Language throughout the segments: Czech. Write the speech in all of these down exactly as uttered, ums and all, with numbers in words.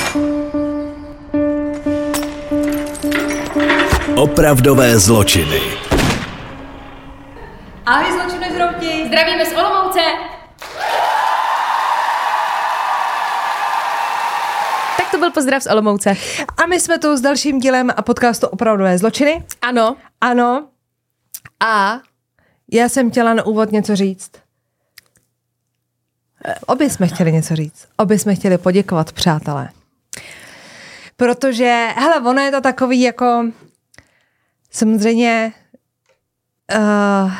Opravdové zločiny. Ahoj zločinožrouti! Zdravíme z Olomouce! Tak to byl pozdrav z Olomouce. A my jsme tu s dalším dílem a podcastu Opravdové zločiny. Ano. Ano. A já jsem chtěla na úvod něco říct. Obě jsme chtěli něco říct. Obě jsme chtěli poděkovat, přátelé. Protože, hele, ono je to takový jako, samozřejmě, uh,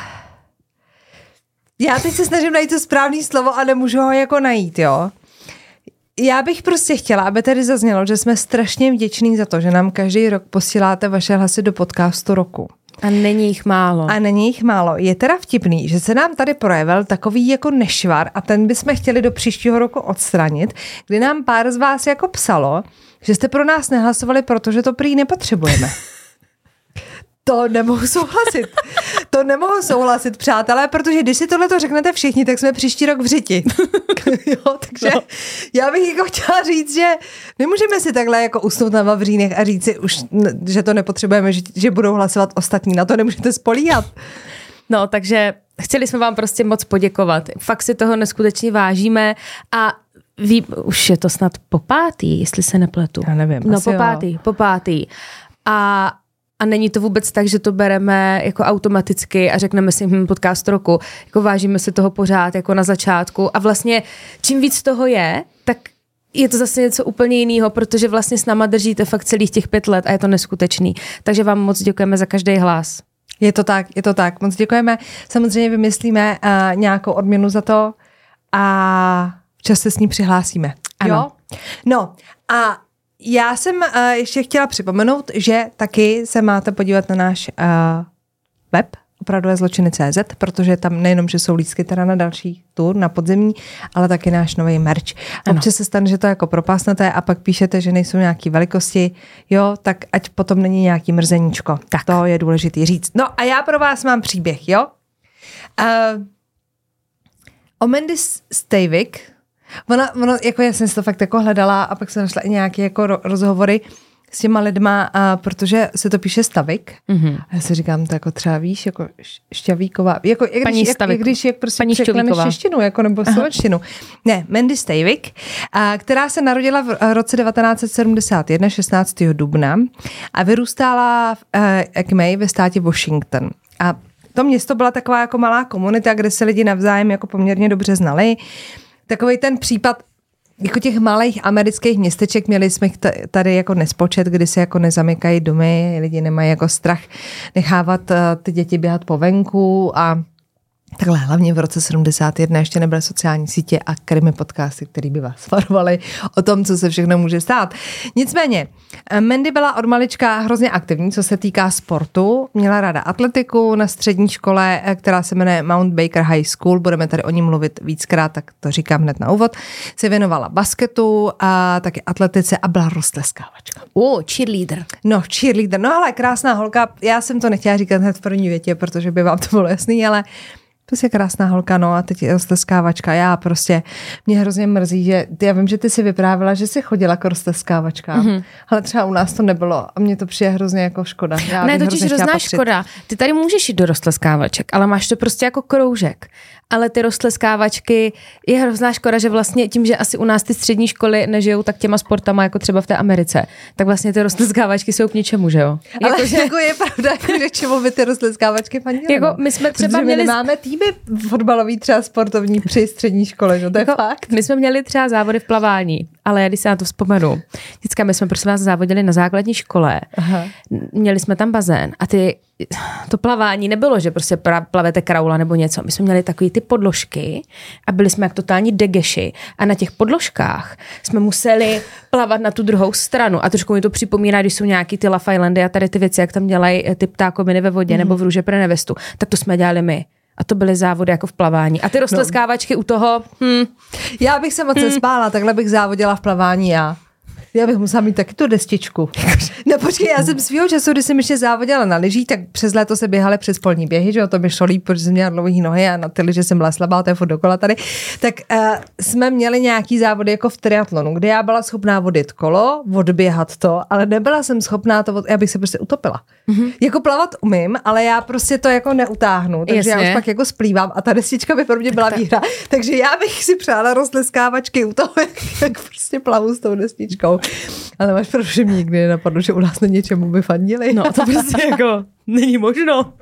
já teď se snažím najít to správné slovo a nemůžu ho jako najít, jo. Já bych prostě chtěla, aby tady zaznělo, že jsme strašně vděční za to, že nám každý rok posíláte vaše hlasy do podcastu roku. A není jich málo. A není jich málo. Je teda vtipný, že se nám tady projevil takový jako nešvar a ten bychom chtěli do příštího roku odstranit, kdy nám pár z vás jako psalo, že jste pro nás nehlasovali, protože to prý nepotřebujeme. To nemohu souhlasit. To nemohu souhlasit, přátelé, protože když si tohleto řeknete všichni, tak jsme příští rok v řiti. Jo, takže no. Já bych jako chtěla říct, že nemůžeme si takhle jako usnout na vavřínech a říct si už, že to nepotřebujeme, že, že budou hlasovat ostatní. Na to nemůžete spolíhat. No, takže chtěli jsme vám prostě moc poděkovat. Fakt si toho neskutečně vážíme a ví, už je to snad po pátý, jestli se nepletu. Já nevím. No, po pátý, po pátý. A A není to vůbec tak, že to bereme jako automaticky a řekneme si hm, podcast roku. Jako vážíme si toho pořád jako na začátku. A vlastně čím víc toho je, tak je to zase něco úplně jiného, protože vlastně s náma držíte fakt celých těch pět let a je to neskutečný. Takže vám moc děkujeme za každý hlas. Je to tak, je to tak. Moc děkujeme. Samozřejmě vymyslíme uh, nějakou odměnu za to a včas se s ní přihlásíme. Ano. Jo? No a já jsem uh, ještě chtěla připomenout, že taky se máte podívat na náš uh, web opravdové zločiny tečka cé zet, protože tam nejenom, že jsou lístky teda na další tur, na podzemní, ale taky náš nový merch. Občas se stane, že to jako propásnete a pak píšete, že nejsou nějaký velikosti, jo, tak ať potom není nějaký mrzeníčko. Tak. To je důležitý říct. No a já pro vás mám příběh, jo. Uh, o Mandy Stavik. Ona, ona, jako já jsem si to fakt jako hledala a pak jsem našla i nějaké jako rozhovory s těma lidma, a protože se to píše Stavik. Mm-hmm. A já si říkám, to jako třeba víš, jako Šťavíková, jako jak Paní když, jak, Stavik. jak když jak prostě Paní překleneš češtinu, jako nebo slovenštinu. Ne, Mandy Stavik, a, která se narodila v roce devatenáct set sedmdesát jedna, šestnáctého dubna a vyrůstala v Acme ve státě Washington. A to město byla taková jako malá komunita, kde se lidi navzájem jako poměrně dobře znali. Takový ten případ jako těch malých amerických městeček, měli jsme tady jako nespočet, kdy se jako nezamykají domy, lidi nemají jako strach nechávat ty děti běhat po venku a takhle hlavně v roce sedmdesát jedna ještě nebyly sociální sítě a krimi podcasty, které by vás varovaly o tom, co se všechno může stát. Nicméně, Mandy byla od malička hrozně aktivní, co se týká sportu. Měla ráda atletiku na střední škole, která se jmenuje Mount Baker High School. Budeme tady o ní mluvit víckrát, tak to říkám hned na úvod. Se věnovala basketu a taky atletice a byla roztleskávačka. Oh, cheerleader. No, cheerleader. No ale krásná holka. Já jsem to nechtěla říkat hned v první větě, protože by vám to bylo jasný, ale prostě krásná holka, no a teď je roztleskávačka. Já prostě, mě hrozně mrzí, že já vím, že ty si vyprávěla, že jsi chodila k roztleskávačkám, mm-hmm. ale třeba u nás to nebylo a mně to přijde hrozně jako škoda. Já ne, totiž hrozná škoda. Ty tady můžeš jít do roztleskávaček, ale máš to prostě jako kroužek. Ale ty roztleskávačky je hrozná škoda, že vlastně tím, že asi u nás ty střední školy nežijou tak těma sportama, jako třeba v té Americe, tak vlastně ty roztleskávačky jsou k ničemu, že jo? Ale jako, že... jako je pravda, že čemu by ty roztleskávačky fandily. Jako my jsme třeba Protože měli... my nemáme týmy fotbalový, třeba sportovní při střední škole, že to je jako, fakt. My jsme měli třeba závody v plavání, ale já když se na to vzpomenu, vždycky my jsme prostě vás závodili na základní škole, aha. Měli jsme tam bazén a ty to plavání nebylo, že prostě plavete kraula nebo něco. My jsme měli takový ty podložky a byli jsme jak totální degeši a na těch podložkách jsme museli plavat na tu druhou stranu a trošku mi to připomíná, když jsou nějaký ty Love Islandy a tady ty věci, jak tam dělají ty ptákoviny ve vodě mm. nebo v Růže pro nevestu, tak to jsme dělali my. A to byly závody jako v plavání. A ty roztleskávačky no. u toho, hm. Já bych se moc hmm. nespála, takhle bych závodila v plavání já. Já bych musela mít taky tu destičku. No počkej, já jsem svýho času, když jsem ještě závodila na lyžích, tak přes léto se běhaly přes polní běhy, že jo, to mi šlo líp, protože jsem měla dlouhý nohy a na ty lyže jsem byla slabá, to je furt dokola tady. Tak uh, jsme měli nějaký závody jako v triatlonu, kde já byla schopná vodit kolo, odběhat to, ale nebyla jsem schopná to, já bych se prostě utopila. Mm-hmm. Jako plavat umím, ale já prostě to jako neutáhnu, takže Jasně. já už pak jako splývám a ta destička by pro mě byla výhra. Takže já bych si přála rozleskávačky u toho, jak, jak prostě plavu s tou destičkou. Ale máš pravdu, že mě nikdy nenapadlo, že u nás na něčemu by fandili. No to prostě jako není možno.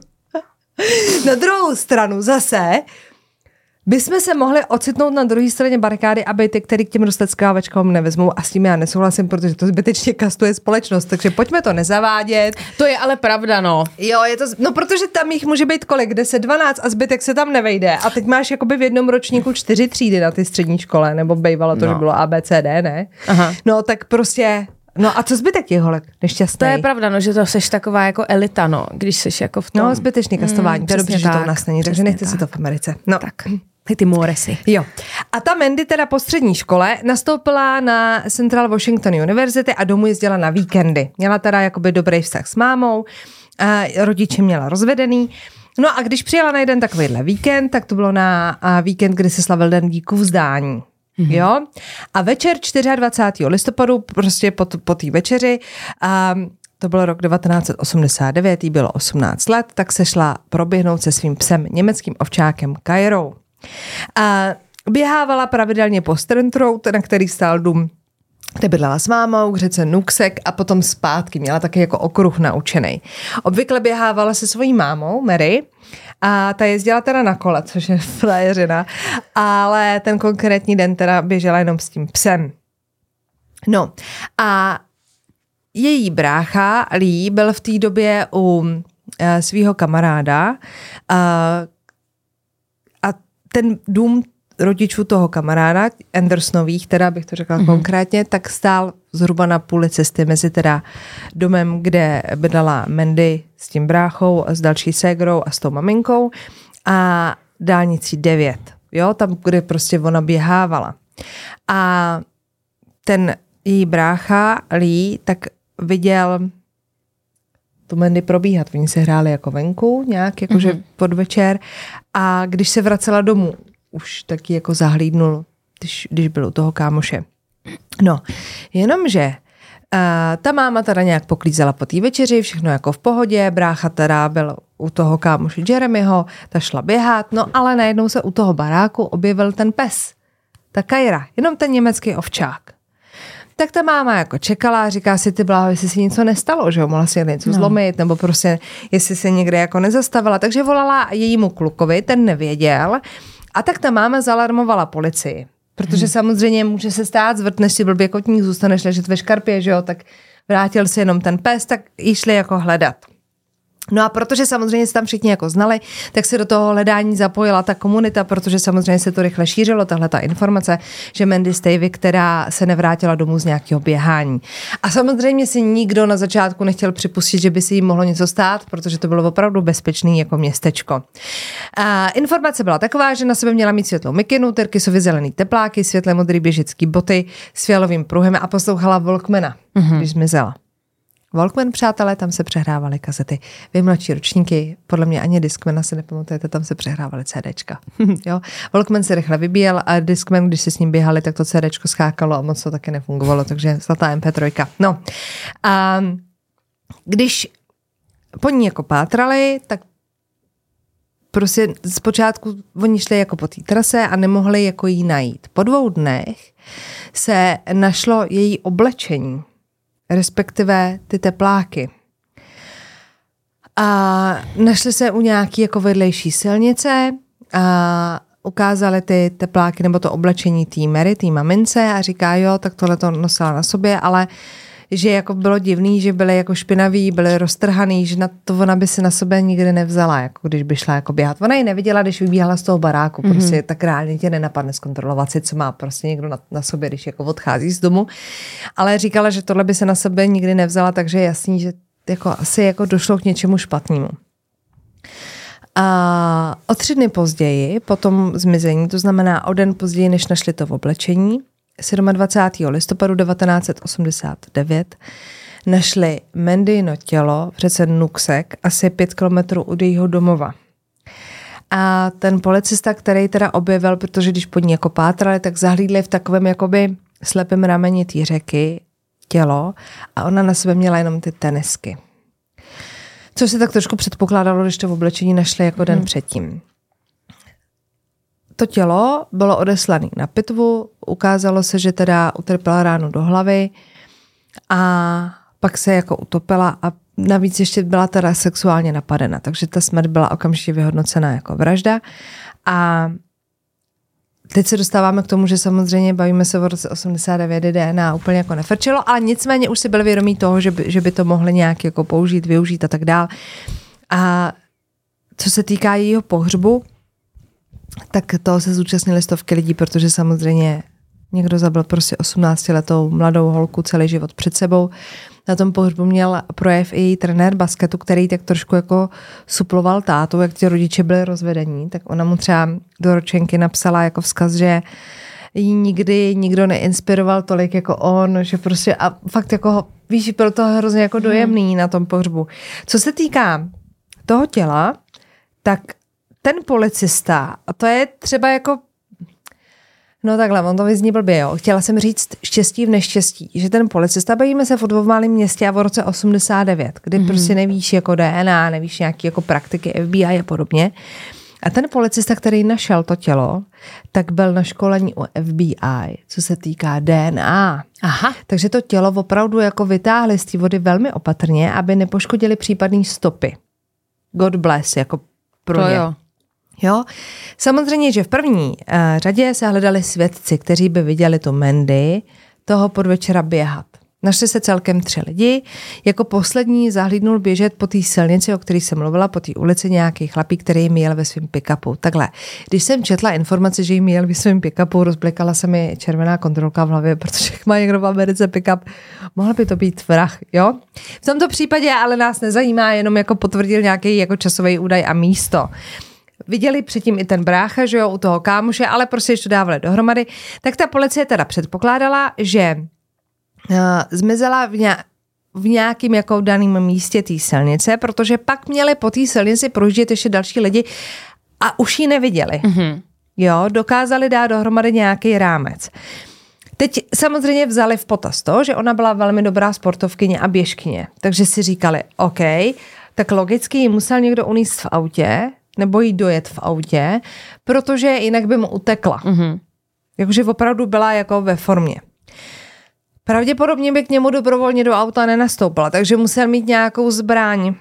Na druhou stranu zase bychom se mohli ocitnout na druhé straně barikády, aby ty, který k těm rozleskávačkám nevezmou, a s tím já nesouhlasím, protože to zbytečně kastuje společnost, takže pojďme to nezavádět. To je ale pravda, no. Jo, je to, no protože tam jich může být kolik, deset, dvanáct a zbytek se tam nevejde. A teď máš jakoby v jednom ročníku čtyři třídy na ty střední škole, nebo bývalo to, no. že bylo A, B, C, D, ne? Aha. No tak prostě... No a co zbytek těch holek nešťastný? To je pravda, no, že to seš taková jako elita, no, když seš jako v tom... No, zbytečný kastování, mm, to je dobře, že to u nás není, takže nechte si to v Americe. No. Tak, ty moresy. Jo. A ta Mandy teda po střední škole nastoupila na Central Washington University a domů jezdila na víkendy. Měla teda jakoby dobrý vztah s mámou, a rodiče měla rozvedený. No a když přijela na jeden takovýhle víkend, tak to bylo na víkend, kdy se slavil Den díků vzdání. Mm-hmm. Jo? A večer dvacátého čtvrtého listopadu, prostě po, po té večeři, um, to byl rok devatenáct set osmdesát devět, jí bylo osmnáct let, tak se šla proběhnout se svým psem, německým ovčákem Kairou. A běhávala pravidelně po Strand Road, na který stál dům, kde bydlela s mámou, k řece Nuxek a potom zpátky. Měla taky jako okruh naučený. Obvykle běhávala se svojí mámou, Mary, a ta jezdila teda na kole, což je frajeřina, ale ten konkrétní den teda běžela jenom s tím psem. No a její brácha Lee byl v té době u uh, svého kamaráda uh, a ten dům rodičů toho kamaráda, Andersonových, teda bych to řekla mm-hmm. konkrétně, tak stál zhruba na půli cesty mezi teda domem, kde bydlela Mandy s tím bráchou a s další ségrou a s tou maminkou a dálnicí devět, jo, tam, kde prostě ona běhávala. A ten její brácha Lee tak viděl tu Mandy probíhat. Oni se hráli jako venku nějak, jakože mm-hmm. podvečer a když se vracela domů, už taky jako zahlídnul, když, když byl u toho kámoše. No, jenomže uh, ta máma teda nějak poklízela po té večeři, všechno jako v pohodě, brácha teda byl u toho kámoše Jeremyho, ta šla běhat, no ale najednou se u toho baráku objevil ten pes, ta Kaira, jenom ten německý ovčák. Tak ta máma jako čekala a říká si, ty bláho, jestli si něco nestalo, že jo, mohla si něco no. zlomit, nebo prostě, jestli se někde jako nezastavila, takže volala jejímu klukovi, ten nevěděl. A tak ta máma zalarmovala policii, protože hmm. samozřejmě může se stát, zvrtneš si blbě kotník, zůstaneš ležet ve škarpě, že jo, tak vrátil se jenom ten pes, tak jí šli jako hledat. No a protože samozřejmě se tam všichni jako znali, tak se do toho hledání zapojila ta komunita, protože samozřejmě se to rychle šířilo, tahle ta informace, že Mandy Stavey, která se nevrátila domů z nějakého běhání. A samozřejmě si nikdo na začátku nechtěl připustit, že by si jí mohlo něco stát, protože to bylo opravdu bezpečný jako městečko. A informace byla taková, že na sebe měla mít světlou mikinu, tyrkysově zelený tepláky, světle modrý běžický boty s fialovým pruhem a poslouchala Walkmana, mm-hmm. když zmizela. Walkman, přátelé, tam se přehrávaly kazety. Vy mladší ročníky, podle mě ani Discmana si nepamatujete, tam se přehrávaly CDčka. Jo? Walkman se rychle vybíjel a Discman, když se s ním běhali, tak to CDčko skákalo a moc to taky nefungovalo, takže zlatá em pé tři. No. A když po ní jako pátrali, tak prostě zpočátku oni šli jako po té trase a nemohli jako jí najít. Po dvou dnech se našlo její oblečení, respektive ty tepláky. A našli se u nějaký jako vedlejší silnice a ukázali ty tepláky nebo to oblečení té Mary, té mamince a říká, jo, tak tohle to nosila na sobě, ale že jako bylo divný, že byly jako špinaví, byly roztrhaný, že na to ona by si na sebe nikdy nevzala, jako když by šla jako běhat. Ona ji neviděla, když vybíhala z toho baráku, mm-hmm. prostě tak reálně tě nenapadne zkontrolovat si, co má prostě někdo na, na sobě, když jako odchází z domu. Ale říkala, že tohle by se na sebe nikdy nevzala, takže je jasný, že jako asi jako došlo k něčemu špatnému. A o tři dny později, po tom zmizení, to znamená o den později, než našli to v oblečení, dvacátého sedmého listopadu devatenáct set osmdesát devět našli Mandyno tělo v řece Nuxek asi pět kilometrů od jejího domova. A ten policista, který teda objevil, protože když pod ní jako pátrali, tak zahlídli v takovém jakoby slepém rameni té řeky tělo a ona na sebe měla jenom ty tenisky. Což se tak trošku předpokládalo, když to v oblečení našli jako den hmm. předtím. To tělo bylo odeslané na pitvu, ukázalo se, že teda utrpěla ránu do hlavy a pak se jako utopila a navíc ještě byla teda sexuálně napadena, takže ta smrt byla okamžitě vyhodnocena jako vražda. A teď se dostáváme k tomu, že samozřejmě bavíme se v roce osmdesát devět, D N A úplně jako nefrčilo, ale nicméně už si byli vědomí toho, že by, že by to mohli nějak jako použít, využít a tak dál. A co se týká jejího pohřbu, tak toho se zúčastnili stovky lidí, protože samozřejmě někdo zabil prostě osmnáctiletou mladou holku celý život před sebou. Na tom pohřbu měl projev i její trenér basketu, který tak trošku jako suploval tátu, jak ti rodiče byli rozvedení, tak ona mu třeba do ročenky napsala jako vzkaz, že jí nikdy nikdo neinspiroval tolik jako on, že prostě a fakt jako, víš, bylo to hrozně jako dojemný na tom pohřbu. Co se týká toho těla, tak ten policista, a to je třeba jako no takhle, on to vyzní blbě, jo. Chtěla jsem říct štěstí v neštěstí, že ten policista, bavíme se v o malém městě a v roce osmdesát devět, kdy mm-hmm. prostě nevíš jako D N A, nevíš nějaký jako praktiky F B I a podobně. A ten policista, který našel to tělo, tak byl na školení u F B I, co se týká D N A. Aha. Takže to tělo opravdu jako vytáhli z té vody velmi opatrně, aby nepoškodili případný stopy. God bless, jako pro to ně. Jo. Jo, samozřejmě, že v první uh, řadě se hledali svědci, kteří by viděli tu Mandy toho podvečera běhat. Našli se celkem tři lidi. Jako poslední zahlídnul běžet po té silnici, o které jsem mluvila, po té ulici nějaký chlapík, který jim jel ve svém pick-upu. Takhle, když jsem četla informaci, že jim jel ve svém pick-upu, rozblikala se mi červená kontrolka v hlavě, protože má někdo v Americe pick-up, mohl by to být vrah, jo? V tomto případě ale nás nezajímá, jenom jako potvrdil nějaký jako časový údaj a místo. Viděli předtím i ten brácha, že jo, u toho kámoše, ale prostě ještě to dávali dohromady. Tak ta policie teda předpokládala, že uh, zmizela v, ně, v nějakým jako daném místě té silnice, protože pak měli po té silnici projíždět ještě další lidi a už ji neviděli. Mm-hmm. Jo, dokázali dát dohromady nějaký rámec. Teď samozřejmě vzali v potaz to, že ona byla velmi dobrá sportovkyně a běžkyně. Takže si říkali, OK, tak logicky ji musel někdo uníst v autě, nebo jí dojet v autě, protože jinak by mu utekla. Mm-hmm. Jakože opravdu byla jako ve formě. Pravděpodobně by k němu dobrovolně do auta nenastoupila, takže musel mít nějakou zbraň.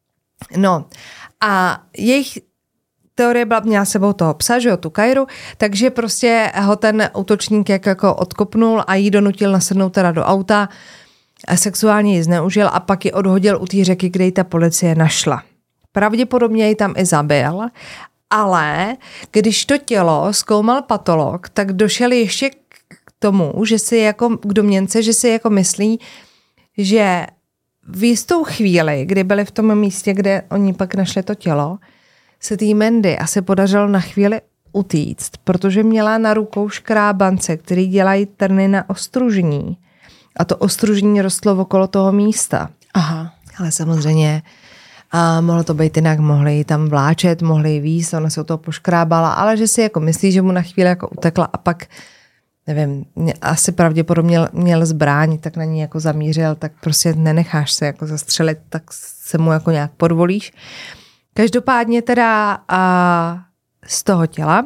No a jejich teorie byla, měla sebou toho psa, že jo, tu Kairu, takže prostě ho ten útočník jak jako odkopnul a jí donutil nasednout teda do auta a sexuálně ji zneužil a pak ji odhodil u té řeky, kde ji ta policie našla. Pravděpodobně ji tam i zabil, ale když to tělo zkoumal patolog, tak došel ještě k tomu, že si jako k domněnce, že si jako myslí, že v jistou chvíli, kdy byli v tom místě, kde oni pak našli to tělo, se tý Mandy asi podařilo na chvíli utíct, protože měla na rukou škrábance, který dělají trny na ostružní. A to ostružní rostlo okolo toho místa. Aha. Ale samozřejmě a mohlo to být jinak, mohli ji tam vláčet, mohli ji víc, ona se o toho poškrábala, ale že si jako myslí, že mu na chvíli jako utekla a pak, nevím, asi pravděpodobně měl zbraň, tak na ní jako zamířil, tak prostě nenecháš se jako zastřelit, tak se mu jako nějak podvolíš. Každopádně teda a, z toho těla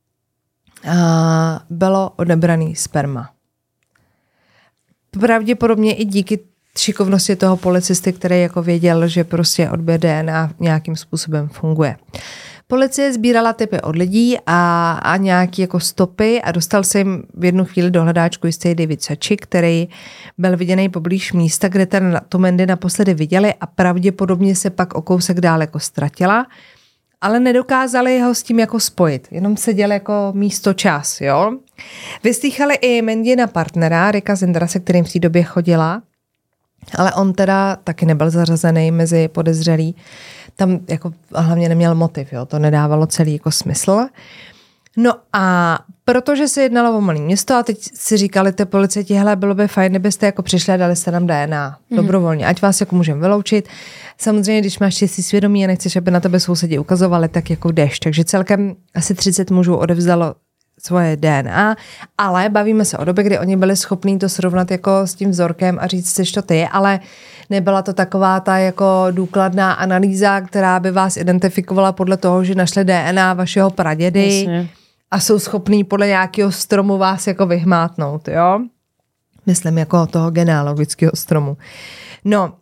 a, bylo odebraný sperma. Pravděpodobně i díky šikovnosti toho policisty, který jako věděl, že prostě odběr D N A nějakým způsobem funguje. Policie sbírala typy od lidí a, a nějaké jako stopy a dostal se jim v jednu chvíli do hledáčku jistý David Sachi, který byl viděný poblíž místa, kde ten tu Mandy naposledy viděli a pravděpodobně se pak o kousek dál jako ztratila, ale nedokázali ho s tím jako spojit, jenom seděl jako místo čas, jo. Vyslýchali i Mandyna partnera, Ricka Zindera, se kterým v té době chodila, ale on teda taky nebyl zařazený mezi podezřelí. Tam jako hlavně neměl motiv, jo, to nedávalo celý jako smysl. No a protože se jednalo o malé město a teď si říkali ty policajti, hele, bylo by fajn, kdybyste jako přišli a dali jste nám D N A mm. dobrovolně, ať vás jako můžeme vyloučit. Samozřejmě, když máš čistý svědomí a nechceš, aby na tebe sousedi ukazovali, tak jako jdeš. Takže celkem asi třicet mužů odevzdalo svoje D N A, ale bavíme se o době, kdy oni byli schopní to srovnat jako s tím vzorkem a říct si, že to ty, ale nebyla to taková ta jako důkladná analýza, která by vás identifikovala podle toho, že našli D N A vašeho pradědy. Jasně. A jsou schopní podle nějakého stromu vás jako vyhmátnout, jo? Myslím jako toho genealogického stromu. No,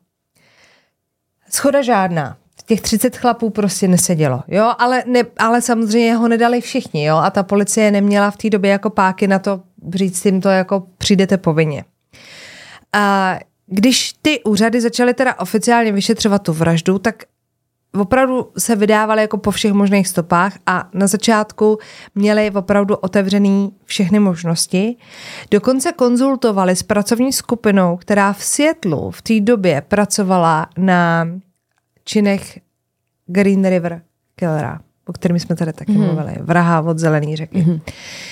shoda žádná. Těch třicet chlapů prostě nesedělo, jo? Ale, ne, ale samozřejmě ho nedali všichni, jo? A ta policie neměla v té době jako páky na to říct jim to, jako přijdete povinně. A když ty úřady začaly teda oficiálně vyšetřovat tu vraždu, tak opravdu se vydávali jako po všech možných stopách a na začátku měli opravdu otevřený všechny možnosti. Dokonce konzultovali s pracovní skupinou, která v Seattlu v té době pracovala na činech Green River Killera, o kterým jsme tady taky mm. mluvili. Vraha od Zelený řeky. Mm.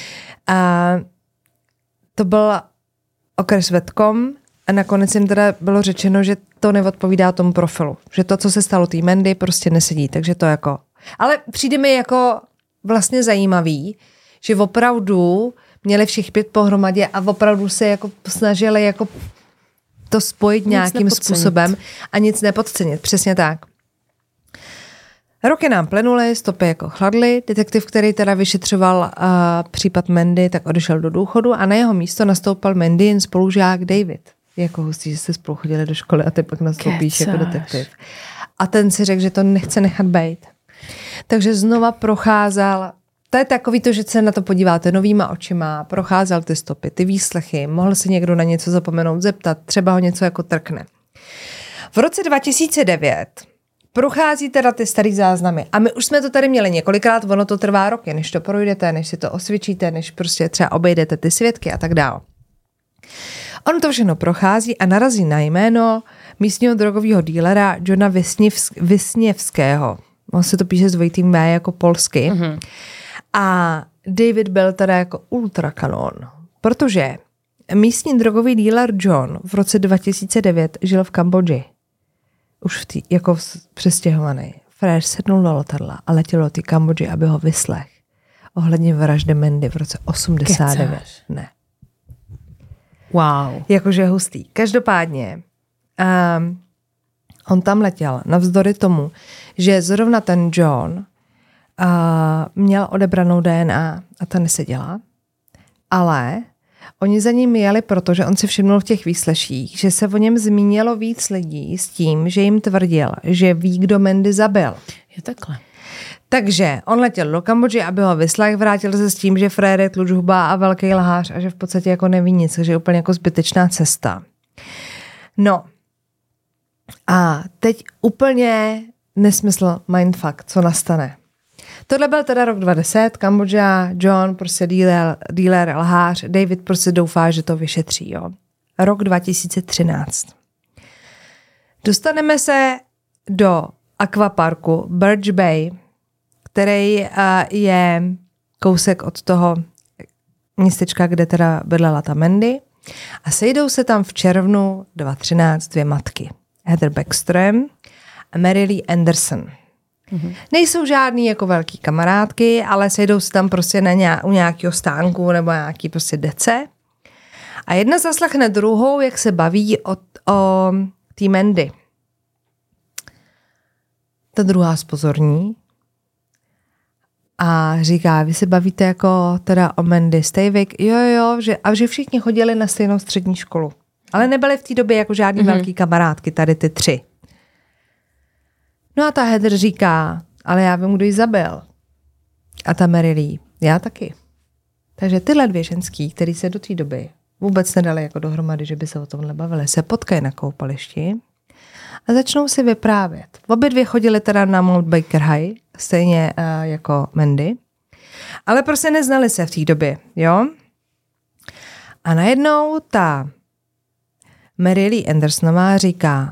A to byl okres Whatcom a nakonec jim teda bylo řečeno, že to neodpovídá tomu profilu. Že to, co se stalo tý Mandy, prostě nesedí. Takže to jako... Ale přijde mi jako vlastně zajímavý, že opravdu měli všech pět pohromadě a opravdu se jako snažili jako to spojit nic nějakým nepodcenit. Způsobem a nic nepodcenit. Přesně tak. Roky nám plynuly, stopy jako chladly. Detektiv, který teda vyšetřoval uh, případ Mandy, tak odešel do důchodu a na jeho místo nastoupil Mandyin spolužák David. Jako hustý, že jste spolu chodili do školy a ty pak nastoupíš jako detektiv. A ten si řekl, že to nechce nechat bejt. Takže znova procházel, to je takový to, že se na to podíváte novýma očima, procházel ty stopy, ty výslechy, mohl si někdo na něco zapomenout, zeptat, třeba ho něco jako trkne. V roce dva tisíce devět prochází teda ty starý záznamy. A my už jsme to tady měli několikrát, ono to trvá roky, než to projdete, než si to osvědčíte, než prostě třeba obejdete ty svědky a tak dál. On to všechno prochází a narazí na jméno místního drogového dílera Johna Wisniewského. On se to píše s dvojitým V jako polsky. Mm-hmm. A David byl teda jako ultrakanon, protože místní drogový díler John v roce dva tisíce devět žil v Kambodži. Už v tý, jako přestěhovaný. Frér sednul do letadla a letěl do té Kambodži, aby ho vyslech. Ohledně vraždy Mandy v roce osmdesát devět. Kecáš. Ne. Wow. Jakože hustý. Každopádně um, on tam letěl navzdory tomu, že zrovna ten John uh, měl odebranou D N A a ta neseděla, ale oni za ním jeli, protože on si všimnul v těch výsleších, že se o něm zmínilo víc lidí s tím, že jim tvrdil, že ví, kdo Mandy zabil. Je takhle. Takže on letěl do Kambodži, aby ho vyslech, vrátil se s tím, že frér je tlučhuba a velký lhář a že v podstatě jako neví nic, takže je úplně jako zbytečná cesta. No a teď úplně nesmysl mindfuck, co nastane. Tohle byl teda rok dva tisíce deset, Kambodža, John, prostě dealer, dealer, lhář, David prostě doufá, že to vyšetří, jo. Rok dva tisíce třináct. Dostaneme se do akvaparku Birch Bay, který uh, je kousek od toho městečka, kde teda bydlela ta Mandy. A sejdou se tam v červnu dva tisíce třináct dvě matky. Heather Baxter a Mary Lee Anderson. Mm-hmm. Nejsou žádný jako velký kamarádky, ale sejdou se tam prostě na nějak, u nějakého stánku nebo nějaký prostě dece. A jedna zaslechne druhou, jak se baví o, o té Mandy. Ta druhá zpozorní a říká, vy se bavíte jako teda o Mandy Stavik, jo, jo, že, a že všichni chodili na stejnou střední školu. Ale nebyly v té době jako žádný mm-hmm. velký kamarádky, tady ty tři. No a ta Heather říká, ale já vím, kdo ji zabil. A ta Mary Lee, já taky. Takže tyhle dvě ženský, který se do té doby vůbec nedali jako dohromady, že by se o tomhle bavili, se potkají na koupališti a začnou si vyprávět. Obě dvě chodili teda na Mount Baker High, stejně uh, jako Mandy, ale prostě neznali se v té době, jo? A najednou ta Mary Lee Andersonová říká,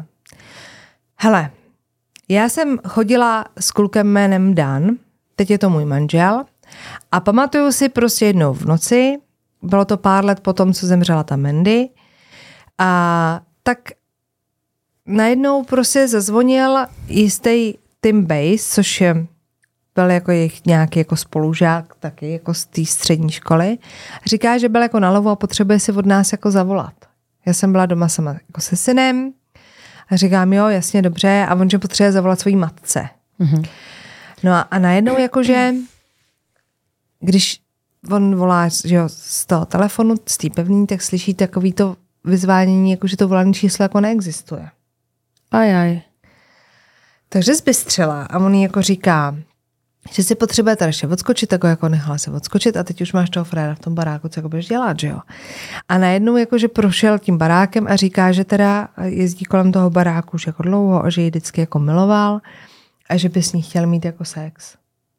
hele, já jsem chodila s klukem jménem Dan, teď je to můj manžel, A pamatuju si prostě jednou v noci, bylo to pár let po tom, co zemřela ta Mandy, a tak najednou prostě zazvonil jistý Tim Bass, což je, byl jako jejich nějaký jako spolužák taky jako z té střední školy. Říká, že byl jako na lovu a potřebuje si od nás jako zavolat. Já jsem byla doma sama jako se synem a říkám, jo, jasně, dobře, a on, že potřebuje zavolat svojí matce. Mm-hmm. No a, a najednou jakože, když on volá, že jo, z toho telefonu, z té pevný, tak slyší takový to vyzvánění, jako že to volané číslo jako neexistuje. Ajaj. Takže zbystřela a on jí jako říká, že si potřebuje tady ještě odskočit, tak ho jako nechala se odskočit a teď už máš toho fréra v tom baráku, co jako budeš dělat, že jo. A najednou jakože prošel tím barákem a říká, že teda jezdí kolem toho baráku už jako dlouho a že ji vždycky jako miloval a že by s ní chtěl mít jako sex.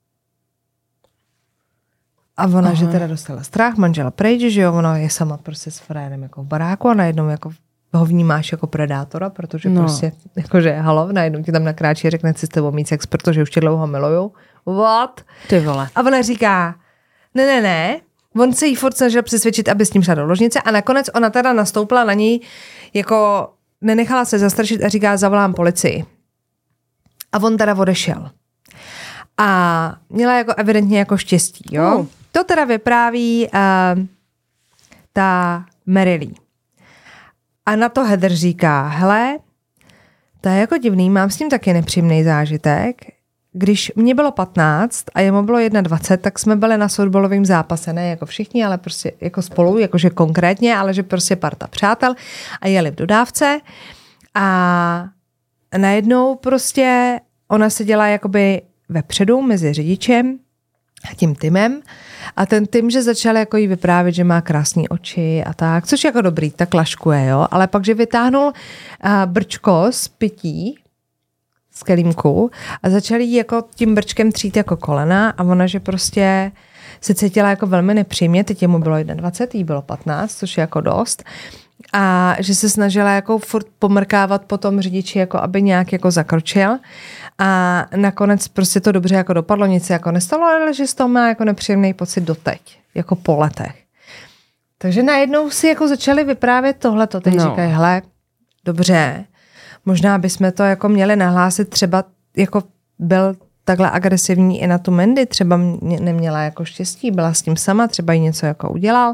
A ona, Aha. že teda dostala strach, manžela pryč, že jo, ona je sama prostě s frérem jako v baráku a najednou jako ho vnímáš jako predátora, protože no. prostě, jakože halo, najednou ti tam nakráčí a řekne si s tebou mít sex, protože už tě dlouho miluju. What? Ty vole. A ona říká, ne, ne, ne, on se jí furt snažil přesvědčit, aby s ním šla do ložnice a nakonec ona teda nastoupila na ní, jako nenechala se zastrašit a říká, zavolám policii. A on teda odešel. A měla jako evidentně jako štěstí, jo. Uh. To teda vypráví uh, ta Mary Lee. A na to Heather říká, hele, to je jako divný, mám s ním taky nepříjemný zážitek. Když mě bylo patnáct a jemu bylo dvacet jedna, tak jsme byli na softballovém zápase, ne jako všichni, ale prostě jako spolu, jakože konkrétně, ale že prostě parta přátel a jeli v dodávce a najednou prostě ona seděla jakoby vepředu mezi řidičem a tím Timem a ten Tim, že začal jako jí vyprávět, že má krásný oči a tak, což jako dobrý, tak laškuje, jo, ale pak, že vytáhnul uh, brčko z pití z kelímku a začal jí jako tím brčkem třít jako kolena a ona, že prostě se cítila jako velmi nepříjemně, teď jemu bylo dvacet jedna, jí bylo patnáct, což je jako dost a že se snažila jako furt pomrkávat po tom řidiči, jako aby nějak jako zakročil a nakonec prostě to dobře jako dopadlo, nic se jako nestalo, ale že z toho má jako nepříjemný pocit doteď, jako po letech. Takže najednou si jako začali vyprávět tohleto, teď no. říkají, hele, dobře, možná bychom to jako měli nahlásit, třeba jako byl takhle agresivní i na tu Mandy, třeba mě, neměla jako štěstí, byla s tím sama, třeba jí něco jako udělal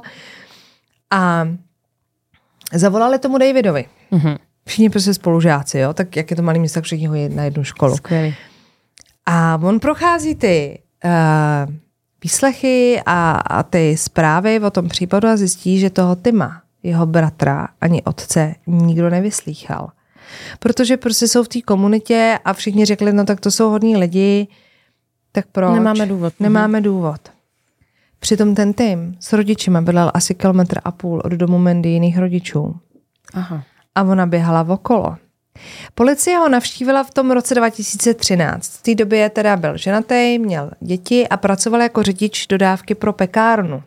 a zavolali tomu Davidovi. Mm-hmm. Všichni prostě spolužáci, jo, tak jak je to malý město, tak všichni ho je na jednu školu. Skvělý. A on prochází ty uh, výslechy a, a ty zprávy o tom případu a zjistí, že toho Tima, jeho bratra, ani otce nikdo nevyslýchal. Protože prostě jsou v té komunitě a všichni řekli, no tak to jsou hodní lidi, tak proč? Nemáme důvod. Nemáme důvod. Přitom ten Tim s rodičima bydlel asi kilometr a půl od domu Mandy jiných rodičů. Aha. A ona běhala okolo. Policie ho navštívila v tom roce dva tisíce třináct. V té době teda byl ženatý, měl děti a pracoval jako řidič dodávky pro pekárnu.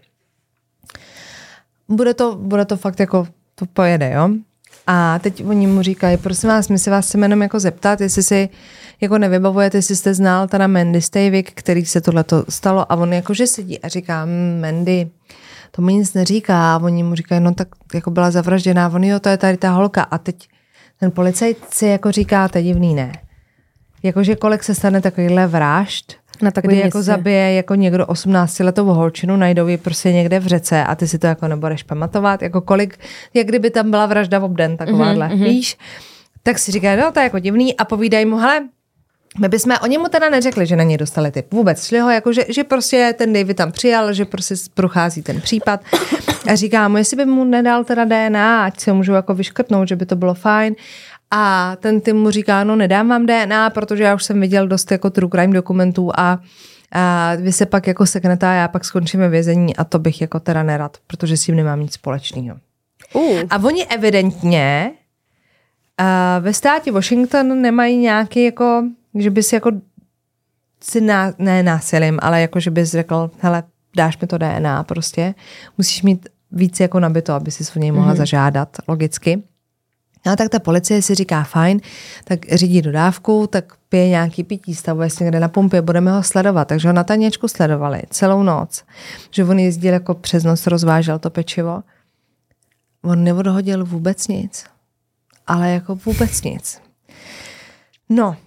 Bude to, bude to fakt jako, to pojede, jo? A teď oni mu říkají, prosím vás, my se vás chceme jenom jako zeptat, jestli si jako nevybavujete, jestli jste znal teda Mandy Stavik, který se tohleto stalo a on jakože sedí a říká, Mandy, to mi nic neříká a oni mu říkají, no tak jako byla zavražděná, on jo, to je tady ta holka a teď ten policajt si jako říká, to je divný, ne. Jakože kolik se stane takovýhle vražd, na kdy jako zabije jako někdo osmnáctiletou holčinu, najdou ji prostě někde v řece a ty si to jako nebudeš pamatovat, jako kolik, jak kdyby tam byla vražda v obden, takováhle, mm-hmm. víš. Tak si říkají, no to je jako divný a povídají mu, hele, my bychom o němu teda neřekli, že na něj dostali typ. Vůbec šli ho, jako že, že prostě ten David tam přijal, že prostě prochází ten případ a říká mu, jestli by mu nedal teda D N A, ať si ho můžu jako vyškrtnout, že by to bylo fajn. A ten Tim mu říká, no nedám vám D N A, protože já už jsem viděl dost jako true crime dokumentů a, a vy se pak jako seknete a já pak skončíme vězení a to bych jako teda nerad, protože s tím nemám nic společného. Uh. A oni evidentně uh, ve státě Washington nemají nějaký jako, že bys jako si ná, ne násilím, ale jako, že bys řekl, hele, dáš mi to D N A prostě, musíš mít víc jako nabito, aby si o něj mohla mm-hmm. zažádat, logicky. No tak ta policie si říká fajn, tak řídí dodávku, tak pije nějaký pití, stavuje si někde na pumpě, budeme ho sledovat. Takže ho na taněčku sledovali celou noc. Že on jezdil jako přes noc, rozvážel to pečivo. On neodhodil vůbec nic. Ale jako vůbec nic. No.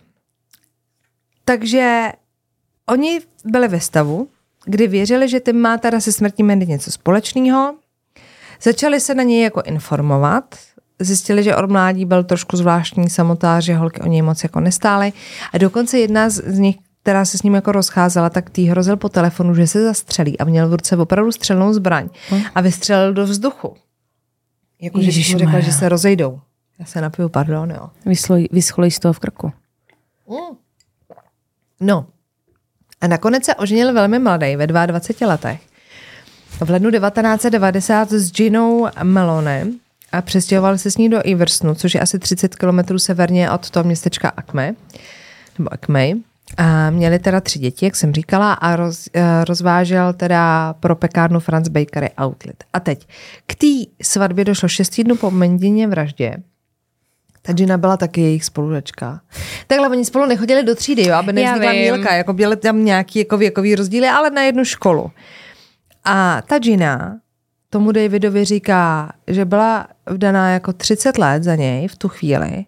Takže oni byli ve stavu, kdy věřili, že Tim má teda se smrtí Mandy něco společného. Začali se na něj jako informovat. Zjistili, že od mládí byl trošku zvláštní samotář, že holky o něj moc jako nestály. A dokonce jedna z nich, která se s ním jako rozcházela, tak tý hrozil po telefonu, že se zastřelí a měl v ruce opravdu střelnou zbraň a vystřelil do vzduchu. Jako, že mu řekla, že se rozejdou. Já se napiju, pardon, jo. Vyschlej z toho v krku. Mm. No. A nakonec se oženil velmi mladý, ve dvaceti dvou letech. V lednu devatenáct set devadesát s Ginou Melonem a přestěhoval se s ní do Iversonu, což je asi třicet kilometrů severně od toho městečka Acme, nebo Acme. A měli teda tři děti, jak jsem říkala, a roz, rozvážel teda pro pekárnu Franz Bakery Outlet. A teď k té svatbě došlo šest týdnů po Mandině vraždě. Ta Gina byla taky jejich spolužačka. Takhle oni spolu nechodili do třídy, jo, aby nevznikla mílka, jako byly tam nějaký jako věkový rozdíly, ale na jednu školu. A ta Gina tomu Davidovi říká, že byla vdaná jako třicet let za něj v tu chvíli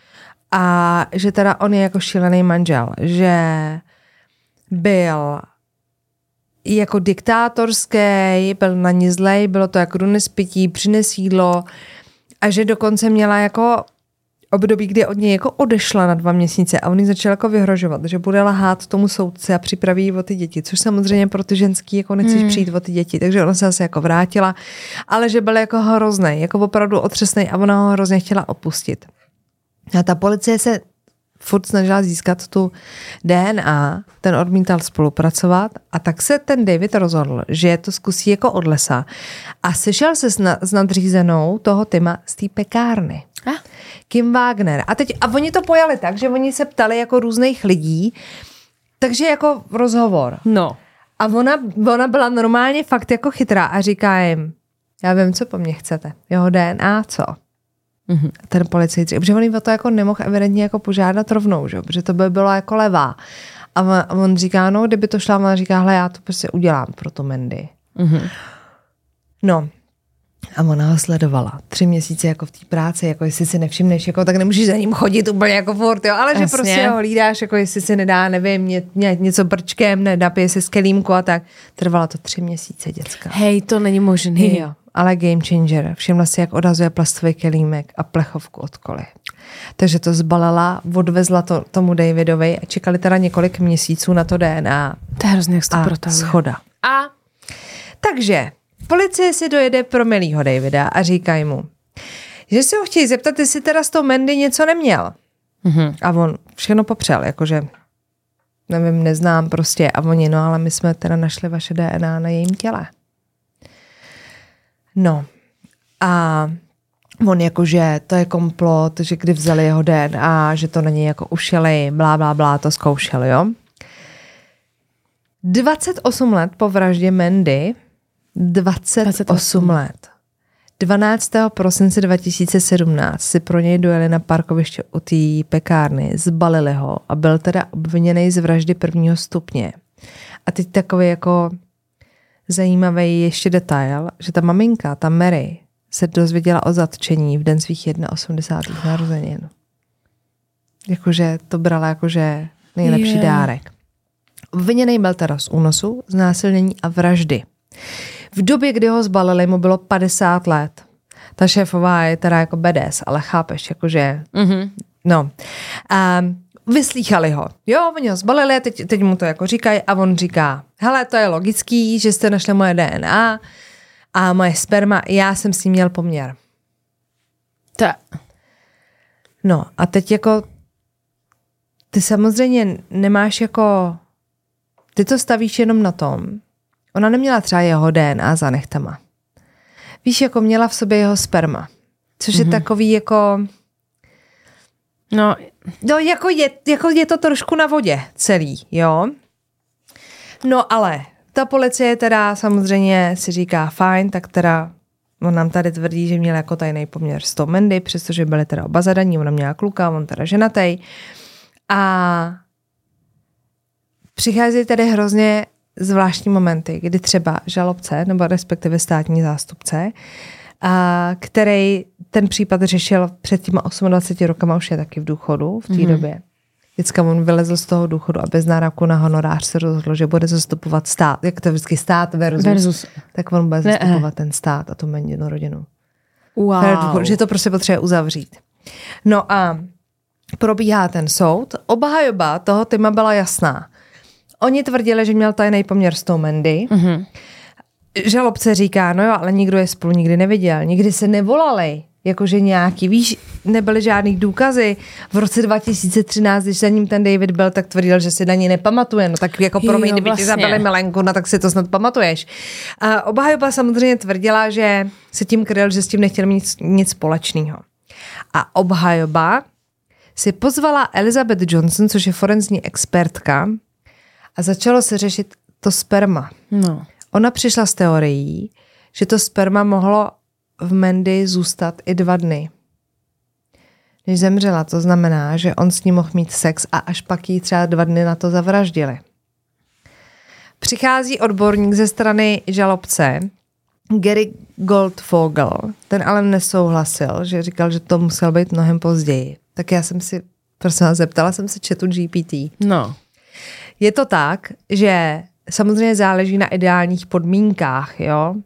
a že teda on je jako šílený manžel, že byl jako diktátorský, byl na ní zlej, bylo to jako dones pití, přines jídlo a že dokonce měla jako období, kdy od něj jako odešla na dva měsíce a on jí začal jako vyhrožovat, že bude lhát tomu soudci a připraví o ty děti, což samozřejmě pro ty ženský jako nechceš hmm. přijít o ty děti, takže ona se zase jako vrátila, ale že byl jako hroznej, jako opravdu otřesnej a ona ho hrozně chtěla opustit. A ta policie se furt snažila získat tu D N A, ten odmítal spolupracovat a tak se ten David rozhodl, že to zkusí jako od lesa a sešel se s, na, s nadřízenou toho Tima z té pekárny. Ah. Kim Wagner. A teď, a oni to pojali tak, že oni se ptali jako různých lidí, takže jako rozhovor. No. A ona, ona byla normálně fakt jako chytrá a říká jim, já vím, co po mně chcete. Jeho D N A, co? Mm-hmm. Ten policajt, protože on jí o to jako nemohl evidentně jako požádat rovnou, že? Protože to by bylo jako levá. A on, a on říká, no, kdyby to šla, ona říká, hle, já to prostě udělám pro tu Mandy. Mm-hmm. No. A ona ho sledovala tři měsíce jako v té práci, jako jestli si nevšimneš, jako, tak nemůžeš za ním chodit úplně jako furt, jo, ale Jasně. že prostě ho hlídáš, jako jestli si nedá, nevím, ně, ně, něco brčkem, nedapije si z kelímku a tak. Trvalo to tři měsíce, děcka. Hej, to není možný. Jo, ale game changer. Všimla si, jak odhazuje plastový kelímek a plechovku od koly. Takže to zbalila, odvezla to tomu Davidovi a čekali teda několik měsíců na to D N A. To je hrozně, jak to protahuje. Schoda. A? Takže policie si dojede pro milýho Davida a říkají mu, že si ho chtějí zeptat, jestli teda s tou Mandy něco neměl. Mm-hmm. A on všechno popřel, jakože nevím, neznám prostě. A oni, no ale my jsme teda našli vaše D N A na jejím těle. No. A on jakože to je komplot, že kdy vzali jeho D N A, že to na něj jako ušili, blá, blá, blá, to zkoušeli, jo. dvacet osm let po vraždě Mandy, dvacet osm, dvacet osm let. dvanáctého prosince dva tisíce sedmnáct si pro něj dojeli na parkoviště u té pekárny, zbalili ho a byl teda obviněný z vraždy prvního stupně. A teď takový jako zajímavý ještě detail, že ta maminka, ta Mary, se dozvěděla o zatčení v den svých osmdesátých jedna narozenin. Jakože to brala jakože nejlepší yeah. dárek. Obviněný byl teda z únosu, znásilnění a vraždy. V době, kdy ho zbalili, mu bylo padesát let. Ta šéfová je teda jako bedes, ale chápeš, jakože... Mm-hmm. No. A vyslýchali ho. Jo, oni ho zbalili, teď, teď mu to jako říkají a on říká, hele, to je logický, že jste našli moje D N A a moje sperma, já jsem s ním měl poměr. Ta. No a teď jako ty samozřejmě nemáš jako... Ty to stavíš jenom na tom. Ona neměla třeba jeho D N A za nechtama. Víš, jako měla v sobě jeho sperma. Což mm-hmm. je takový jako... No, no jako, je, jako je to trošku na vodě celý, jo. No ale ta policie teda samozřejmě si říká fajn, tak teda on nám tady tvrdí, že měl jako tajný poměr s tou Mandy, přestože byli teda oba zadaní, ona měla kluka, on teda ženatej. A přichází tady hrozně zvláštní momenty, kdy třeba žalobce, nebo respektive státní zástupce, a který ten případ řešil před těma dvaceti osmi rokama, už je taky v důchodu v té mm-hmm. době. Vždycky on vylezl z toho důchodu a bez nároku na honorář se rozhodl, že bude zastupovat stát, jak to vždycky stát versus, versus. tak on bude zastupovat ne. ten stát a tu menšinu rodinu. Wow. Že to prostě potřebuje uzavřít. No a probíhá ten soud. Obhajoba toho Tima byla jasná. Oni tvrdili, že měl tajný poměr s tou Mandy. Mm-hmm. Žalobce říká, no jo, ale nikdo je spolu nikdy neviděl. Nikdy se nevolali. Jakože nějaký, víš, nebyly žádný důkazy. V roce dva tisíce třináct, když za ním ten David byl, tak tvrdil, že si na ní nepamatuje. No tak jako promiň, kdyby vlastně. ti zabili milenku, no tak si to snad pamatuješ. A obhajoba samozřejmě tvrdila, že se tím kryl, že s tím nechtěl mít nic, nic společného. A obhajoba si pozvala Elizabeth Johnson, což je forenzní expertka, a začalo se řešit to sperma. No. Ona přišla s teorií, že to sperma mohlo v Mandy zůstat i dva dny. Když zemřela, to znamená, že on s ní mohl mít sex a až pak jí třeba dva dny na to zavraždili. Přichází odborník ze strany žalobce, Gary Goldfogel, ten ale nesouhlasil, že říkal, že to musel být mnohem později. Tak já jsem si, prosím vás, zeptala jsem se chatu G P T. No. Je to tak, že samozřejmě záleží na ideálních podmínkách, jo?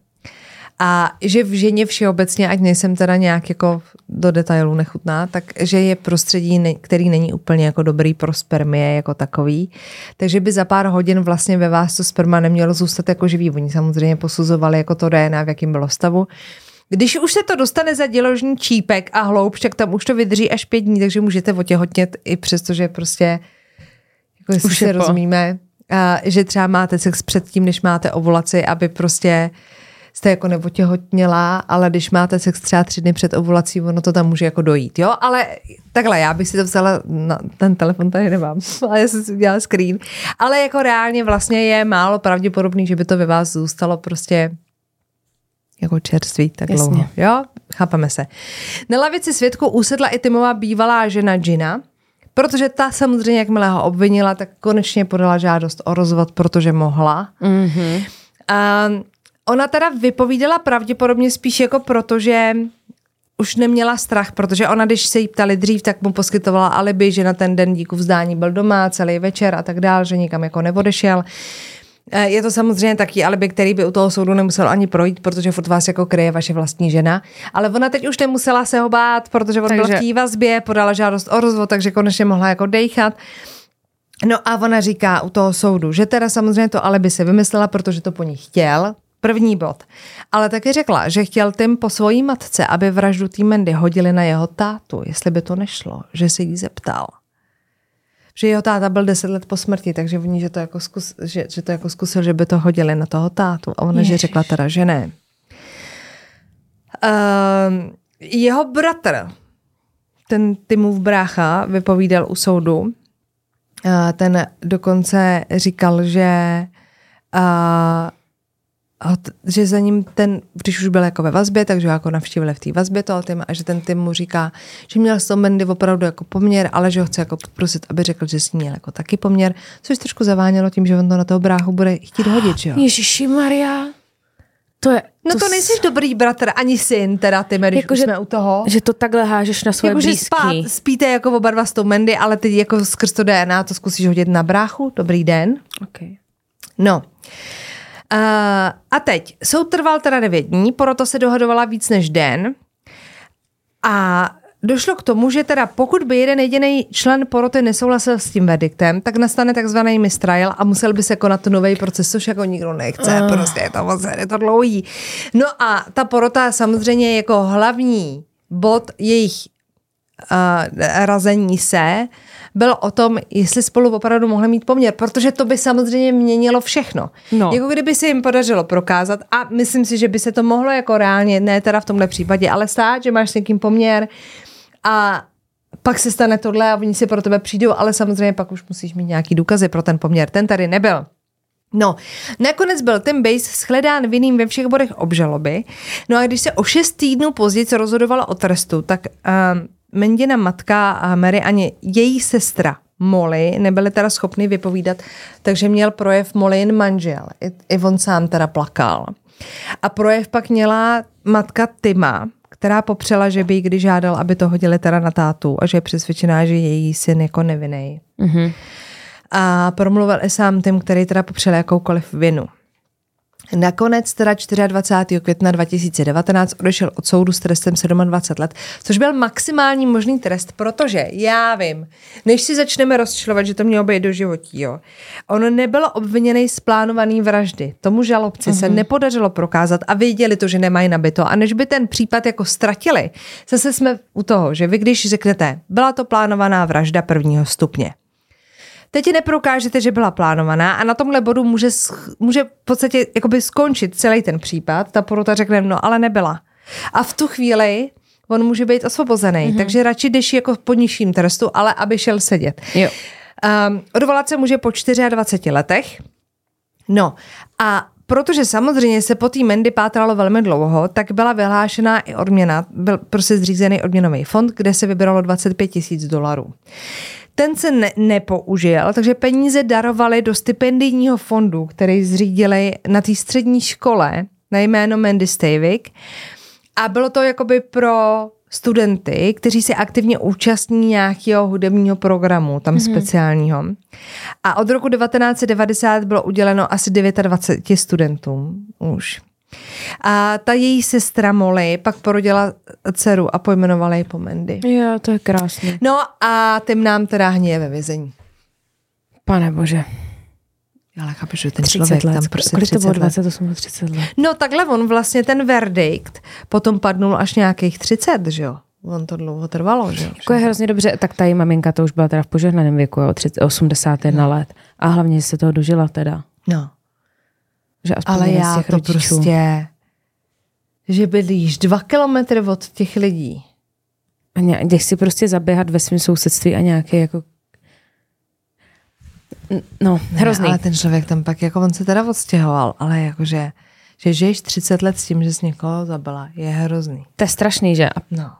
A že v ženě všeobecně, ať nejsem teda nějak jako do detailů nechutná, tak že je prostředí, který není úplně jako dobrý pro spermie jako takový. Takže by za pár hodin vlastně ve vás to sperma nemělo zůstat jako živý. Oni samozřejmě posuzovali jako to D N A, v jakým bylo stavu. Když už se to dostane za děložní čípek a hloubš, tak tam už to vydrží až pět dní, takže můžete otěhotnět i přesto, že prostě jako jestli se rozumíme, a, že třeba máte sex předtím, než máte ovulaci, aby prostě jste jako neotěhotněla, ale když máte sex třeba tři dny před ovulací, ono to tam může jako dojít, jo? Ale takhle, já bych si to vzala, na ten telefon tady nemám, ale já jsem si udělala screen. Ale jako reálně vlastně je málo pravděpodobný, že by to ve vás zůstalo prostě jako čerství tak Jasně. dlouho, jo? Chápeme se. Na lavici svědků usedla i Timová bývalá žena Gina, protože ta samozřejmě, jakmile ho obvinila, tak konečně podala žádost o rozvod, protože mohla. Mm-hmm. A ona teda vypovídala pravděpodobně spíš jako proto, že už neměla strach, protože ona, když se jí ptali dřív, tak mu poskytovala alibi, že na ten den díku vzdání byl doma celý večer a tak dál, že nikam jako neodešel. Je to samozřejmě taky alibi, který by u toho soudu nemusel ani projít, protože furt vás jako kryje vaše vlastní žena. Ale ona teď už nemusela se ho bát, protože on takže... byl v té vazbě, podala žádost o rozvod, takže konečně mohla jako dejchat. No a ona říká u toho soudu, že teda samozřejmě to alibi se vymyslela, protože to po ní chtěl. První bod. Ale taky řekla, že chtěl Tim po svojí matce, aby vraždu té Mandy hodili na jeho tátu, jestli by to nešlo, že se jí zeptal. Že jeho táta byl deset let po smrti, takže oni, že to jako, zkus, že, že to jako zkusil, že by to hodili na toho tátu. A ona, Ježiš. že řekla teda, že ne. Uh, jeho bratr, ten Timův brácha, vypovídal u soudu. Uh, ten dokonce říkal, že uh, že za ním ten, když už byl jako ve vazbě, takže ho jako navštívili v té vazbě toho Tima a že ten Tim mu říká, že měl s tou Mandy opravdu jako poměr, ale že ho chce jako poprosit, aby řekl, že s ní měl jako taky poměr, což trošku zavánělo tím, že on to na toho bráchu bude chtít hodit, že jo? Ježišimaria. To je... No to, to nejsi s... dobrý bratr, ani syn, teda ty, když jako, jsme že, u toho. Že to takhle hážeš na svoje jako, blízký. Spát, spíte jako oba dva s tou Mandy, ale teď jako skrz to D N A to zkusíš hodit na bráchu. Dobrý den. Okay. No. Uh, a teď, soud trval teda devět dní, proto se dohadovala víc než den a došlo k tomu, že teda pokud by jeden jediný člen poroty nesouhlasil s tím verdiktem, tak nastane takzvaný mistrial a musel by se konat nový proces, což jako nikdo nechce, uh. prostě je to moc, je to dlouhý. No a ta porota samozřejmě jako hlavní bod jejich uh, razení se bylo o tom, jestli spolu opravdu mohli mít poměr, protože to by samozřejmě měnilo všechno. No. Jako kdyby se jim podařilo prokázat a myslím si, že by se to mohlo jako reálně, ne teda v tomhle případě, ale stát, že máš s někým poměr a pak se stane tohle a oni si pro tebe přijdou, ale samozřejmě pak už musíš mít nějaký důkazy pro ten poměr. Ten tady nebyl. No, nakonec byl Tim Bass shledán vinným ve všech bodech obžaloby. No a když se o šest týdnů později rozhodovalo o trestu, tak uh, Mandina matka a Mary ani její sestra Molly nebyly teda schopny vypovídat, takže měl projev Molly jen manžel. I, i on sám teda plakal. A projev pak měla matka Tima, která popřela, že by jí kdy žádal, aby to hodili teda na tátu a že je přesvědčená, že její syn jako nevinnej. Mm-hmm. A promluvil i sám Tim, který teda popřel jakoukoliv vinu. Nakonec teda dvacátého čtvrtého května dva tisíce devatenáct odešel od soudu s trestem dvacet sedm let, což byl maximální možný trest, protože já vím, než si začneme rozčilovat, že to mělo být doživotí, jo. On nebyl obviněný z plánovaný vraždy. Tomu žalobci uh-huh. se nepodařilo prokázat a věděli to, že nemají nabito. A než by ten případ jako ztratili, zase jsme u toho, že vy když řeknete, byla to plánovaná vražda prvního stupně. Teď ti neprokážete, že byla plánovaná a na tomhle bodu může, může v podstatě jakoby skončit celý ten případ. Ta porota řekne, no ale nebyla. A v tu chvíli on může být osvobozený, mm-hmm. takže radši jdeš jako po nižším trestu, ale aby šel sedět. Jo. Um, odvolat se může po dvaceti čtyřech letech. No a protože samozřejmě se po té Mandy pátralo velmi dlouho, tak byla vyhlášená i odměna, byl prostě zřízený odměnový fond, kde se vybíralo dvacet pět tisíc dolarů. Ten se ne- nepoužil, takže peníze darovali do stipendijního fondu, který zřídili na té střední škole na jméno Mandy Stavik. A bylo to jakoby pro studenty, kteří se aktivně účastní nějakého hudebního programu, tam mm-hmm. speciálního. A od roku devatenáct set devadesát bylo uděleno asi dvacet devět studentům už. A ta její sestra Molly pak porodila dceru a pojmenovala ji po Mandy. Jo, to je krásné. No a tím nám teda hníje ve vězení. Pane bože. Ale chápu, že ten člověk let. tam prostě Kolik to bylo? let. dvacet osm třicet let. No takhle on vlastně ten verdikt potom padnul až nějakých třicet, že jo? On to dlouho trvalo, že jo? Jako je hrozně dobře, tak ta její maminka to už byla teda v požehnaném věku, jo, osmdesát jedna no. let. A hlavně, že se toho dožila teda. No. Že ale já to rodičů. Prostě, že bydlíš dva kilometry od těch lidí. A ně, jdeš si prostě zaběhat ve svém sousedství a nějaké jako no, hrozný. Ne, ale ten člověk tam pak, jako on se teda odstěhoval, ale jakože, že žiješ třicet let s tím, že jsi někoho zabila, je hrozný. To je strašný, že? No.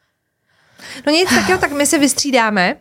No nic, tak jo, tak my se vystřídáme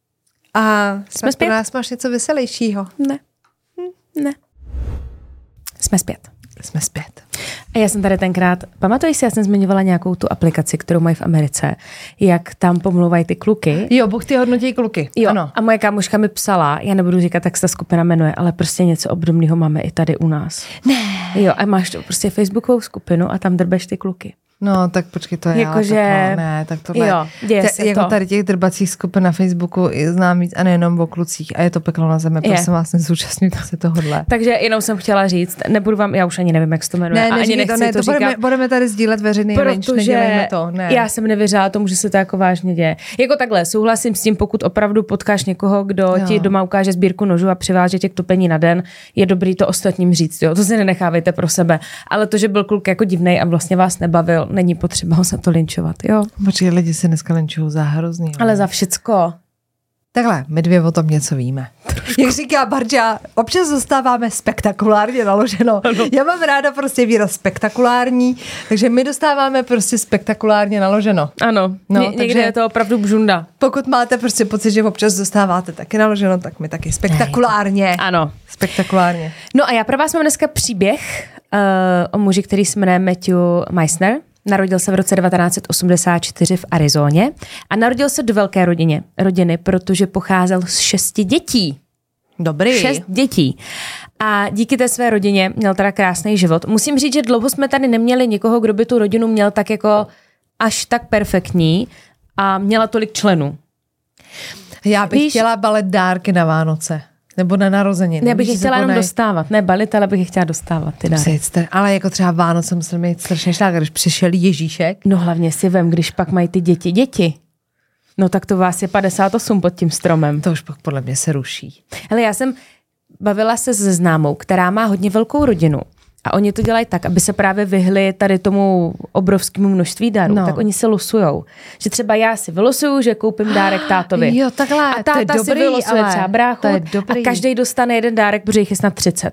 a jsme zpět. Pro nás máš něco veselějšího. Ne. Hm, ne. Jsme zpět. Jsme zpět. A já jsem tady tenkrát, pamatuješ si, já jsem zmiňovala nějakou tu aplikaci, kterou mají v Americe, jak tam pomluvají ty kluky. Jo, Bůh ty hodnotí kluky. Jo, ano. A moje kámoška mi psala, já nebudu říkat, jak se ta skupina jmenuje, ale prostě něco obdobného máme i tady u nás. Ne. Jo, a máš to prostě facebookovou skupinu a tam drbeš ty kluky. No, tak počkej, to je jako že... tak, no, ne, tak tohle. Jo, děje Te, se jako to. tady těch drbacích skupin na Facebooku znám víc a nejenom o klucích a je to peklo na zemi, prosím vás, nezúčastňujte se tohodle. Takže jenom jsem chtěla říct, nebudu vám, já už ani nevím, jak se to jmenuje. Ne, a ani nechci to, ne, to, to budeme, budeme tady sdílet veřejný linč, nedělejme to. Ne. Já jsem nevěřila tomu, že se to jako vážně děje. Jako takhle, souhlasím s tím, pokud opravdu potkáš někoho, kdo jo. ti doma ukáže sbírku nožů a přiváže tě k topení na den, je dobrý to ostatním říct, jo. To si nenechávejte pro sebe. Ale to, že byl kluk jako divnej a vlastně vás nebavil, není potřeba ho za to linčovat, jo. Počkej, lidi se dneska linčují za hrozný. Ale za všecko. Takhle, my dvě o tom něco víme. Trošku. Jak říká Barča, občas dostáváme spektakulárně naloženo. Ano. Já mám ráda prostě výraz spektakulární, takže my dostáváme prostě spektakulárně naloženo. Ano, no, Ně- někde je to opravdu bžunda. Pokud máte prostě pocit, že občas dostáváte taky naloženo, tak my taky spektakulárně. Ano. Spektakulárně. No a já pro vás mám dneska příběh uh, o muži, který se jmenuje Matthew Meissner. Narodil se v roce devatenáct set osmdesát čtyři v Arizoně a narodil se do velké rodině, rodiny, protože pocházel z šesti dětí. Dobrý. Šest dětí. A díky té své rodině měl teda krásný život. Musím říct, že dlouho jsme tady neměli nikoho, kdo by tu rodinu měl tak jako až tak perfektní a měla tolik členů. Já bych Víš, chtěla balet dárky na Vánoce. Nebo na narozeniny. Ne, bych je chtěla jenom nej... dostávat. Ne balit, ale bych je chtěla dostávat. Ty Star... Ale jako třeba Vánoce musel mít strašně šlák, když přišel Ježíšek. No hlavně si vem, když pak mají ty děti děti. No tak to vás je padesát osm pod tím stromem. To už pak podle mě se ruší. Hele, já jsem bavila se se známou, která má hodně velkou rodinu. A oni to dělají tak, aby se právě vyhli tady tomu obrovskému množství darů. No. Tak oni se losujou. Že třeba já si vylosuju, že koupím dárek tátovi. Jo, takhle, a táta to je si dobrý, vylosuje ale třeba bráchu to je dobrý. A každý dostane jeden dárek, protože jich je snad třicet.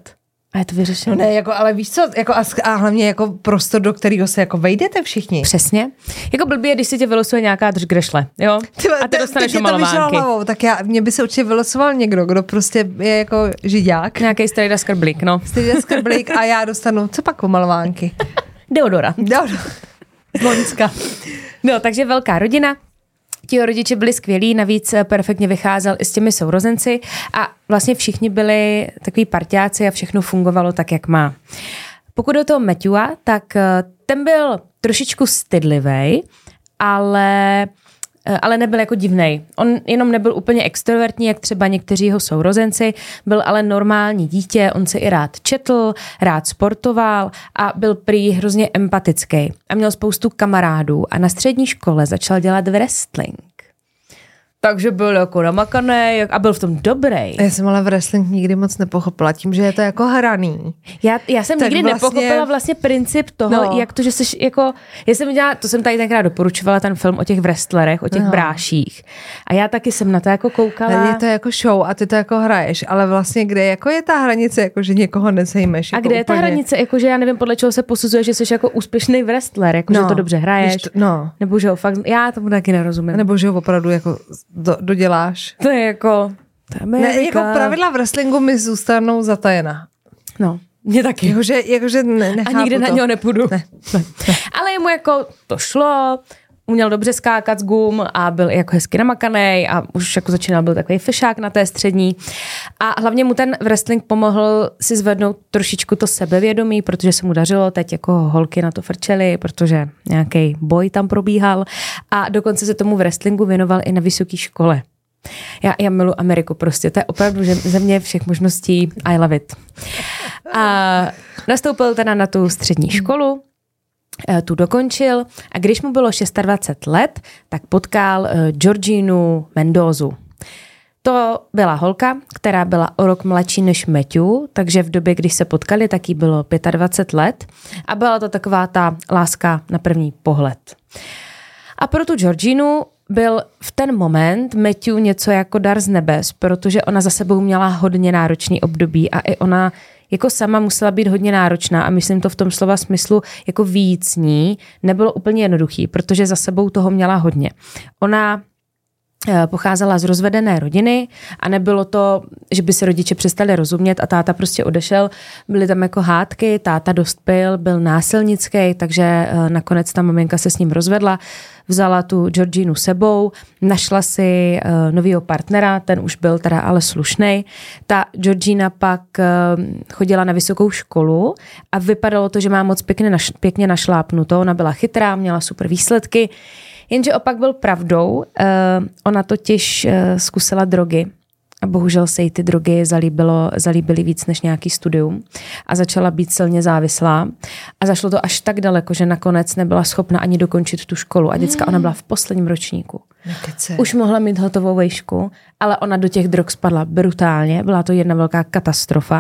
A je to vyřešeno. No ne, jako, ale víš co, jako a, a hlavně jako prostor, do kterého se jako vejdete všichni. Přesně. Jako blbě, když si tě vylosuje nějaká držgrešle, jo? Ty, a ty dostaneš to omalovánky. Tak já, mě by se určitě vylosoval někdo, kdo prostě je jako žiďák. Nějaký strejda skrblík, no. Strejda skrblík a já dostanu, co pak omalovánky? Deodora. Deodora. Z Loňska. No, takže velká rodina. Ti rodiče byli skvělí, navíc perfektně vycházel i s těmi sourozenci a vlastně všichni byli takový parťáci a všechno fungovalo tak, jak má. Pokud do toho Matthewa, tak ten byl trošičku stydlivej, ale, ale nebyl jako divnej. On jenom nebyl úplně extrovertní, jak třeba někteří jeho sourozenci, byl ale normální dítě, on se i rád četl, rád sportoval a byl prý hrozně empatický a měl spoustu kamarádů a na střední škole začal dělat wrestling. Takže byl jako namakaný a byl v tom dobrý. Já jsem ale wrestling nikdy moc nepochopila, tím, že je to jako hraný. Já, já jsem tak nikdy vlastně... nepochopila vlastně princip toho, no. jak to, že jsi jako, já jsem dělala, to jsem tady tenkrát doporučovala ten film o těch wrestlerech, o těch no. bráších. A já taky jsem na to jako koukala. Je to jako show a ty to jako hraješ, ale vlastně kde jako je ta hranice, jako že někoho nesejmeš. A jako kde je úplně... ta hranice, jako že já nevím, podle čeho se posuzuje, že jsi jako úspěšný wrestler, jako no. že to dobře hraješ. To, no. Nebo že ho fakt, já tomu taky nerozumím. Nebo že ho opravdu jako do, doděláš. To je jako... To je ne, jako pravidla v wrestlingu mi zůstanou zatajená. No, mě taky. Jakože, jakože ne, a nikdy to. na něho nepůjdu. Ne. Ne. Ale jemu jako to šlo, uměl dobře skákat z gum a byl jako hezky namakanej a už jako začínal byl takový fešák na té střední. A hlavně mu ten wrestling pomohl si zvednout trošičku to sebevědomí, protože se mu dařilo, teď jako holky na to frčely, protože nějaký boj tam probíhal a dokonce se tomu wrestlingu věnoval i na vysoké škole. Já, já miluji Ameriku prostě, to je opravdu země všech možností, I love it. A nastoupil teda na tu střední školu, tu dokončil a když mu bylo dvacet šest let, tak potkal Georginu Mendozu. To byla holka, která byla o rok mladší než Matthew, takže v době, když se potkali, tak jí bylo dvacet pět let a byla to taková ta láska na první pohled. A pro tu Georginu byl v ten moment Matthew něco jako dar z nebes, protože ona za sebou měla hodně náročný období a i ona jako sama musela být hodně náročná a myslím to v tom slova smyslu jako víc ní nebylo úplně jednoduchý, protože za sebou toho měla hodně. Ona pocházela z rozvedené rodiny a nebylo to, že by se rodiče přestali rozumět a táta prostě odešel. Byly tam jako hádky, táta dost pil, byl násilnický, takže nakonec ta maminka se s ním rozvedla, vzala tu Georginu sebou, našla si novýho partnera, ten už byl teda ale slušnej. Ta Georgina pak chodila na vysokou školu a vypadalo to, že má moc pěkně, naš, pěkně našlápnuto. Ona byla chytrá, měla super výsledky. Jenže opak byl pravdou, uh, ona totiž uh, zkusila drogy a bohužel se jí ty drogy zalíbilo, zalíbily víc než nějaký studium a začala být silně závislá a zašlo to až tak daleko, že nakonec nebyla schopna ani dokončit tu školu a děcka, ona byla v posledním ročníku. Už mohla mít hotovou vejšku, ale ona do těch drog spadla brutálně, byla to jedna velká katastrofa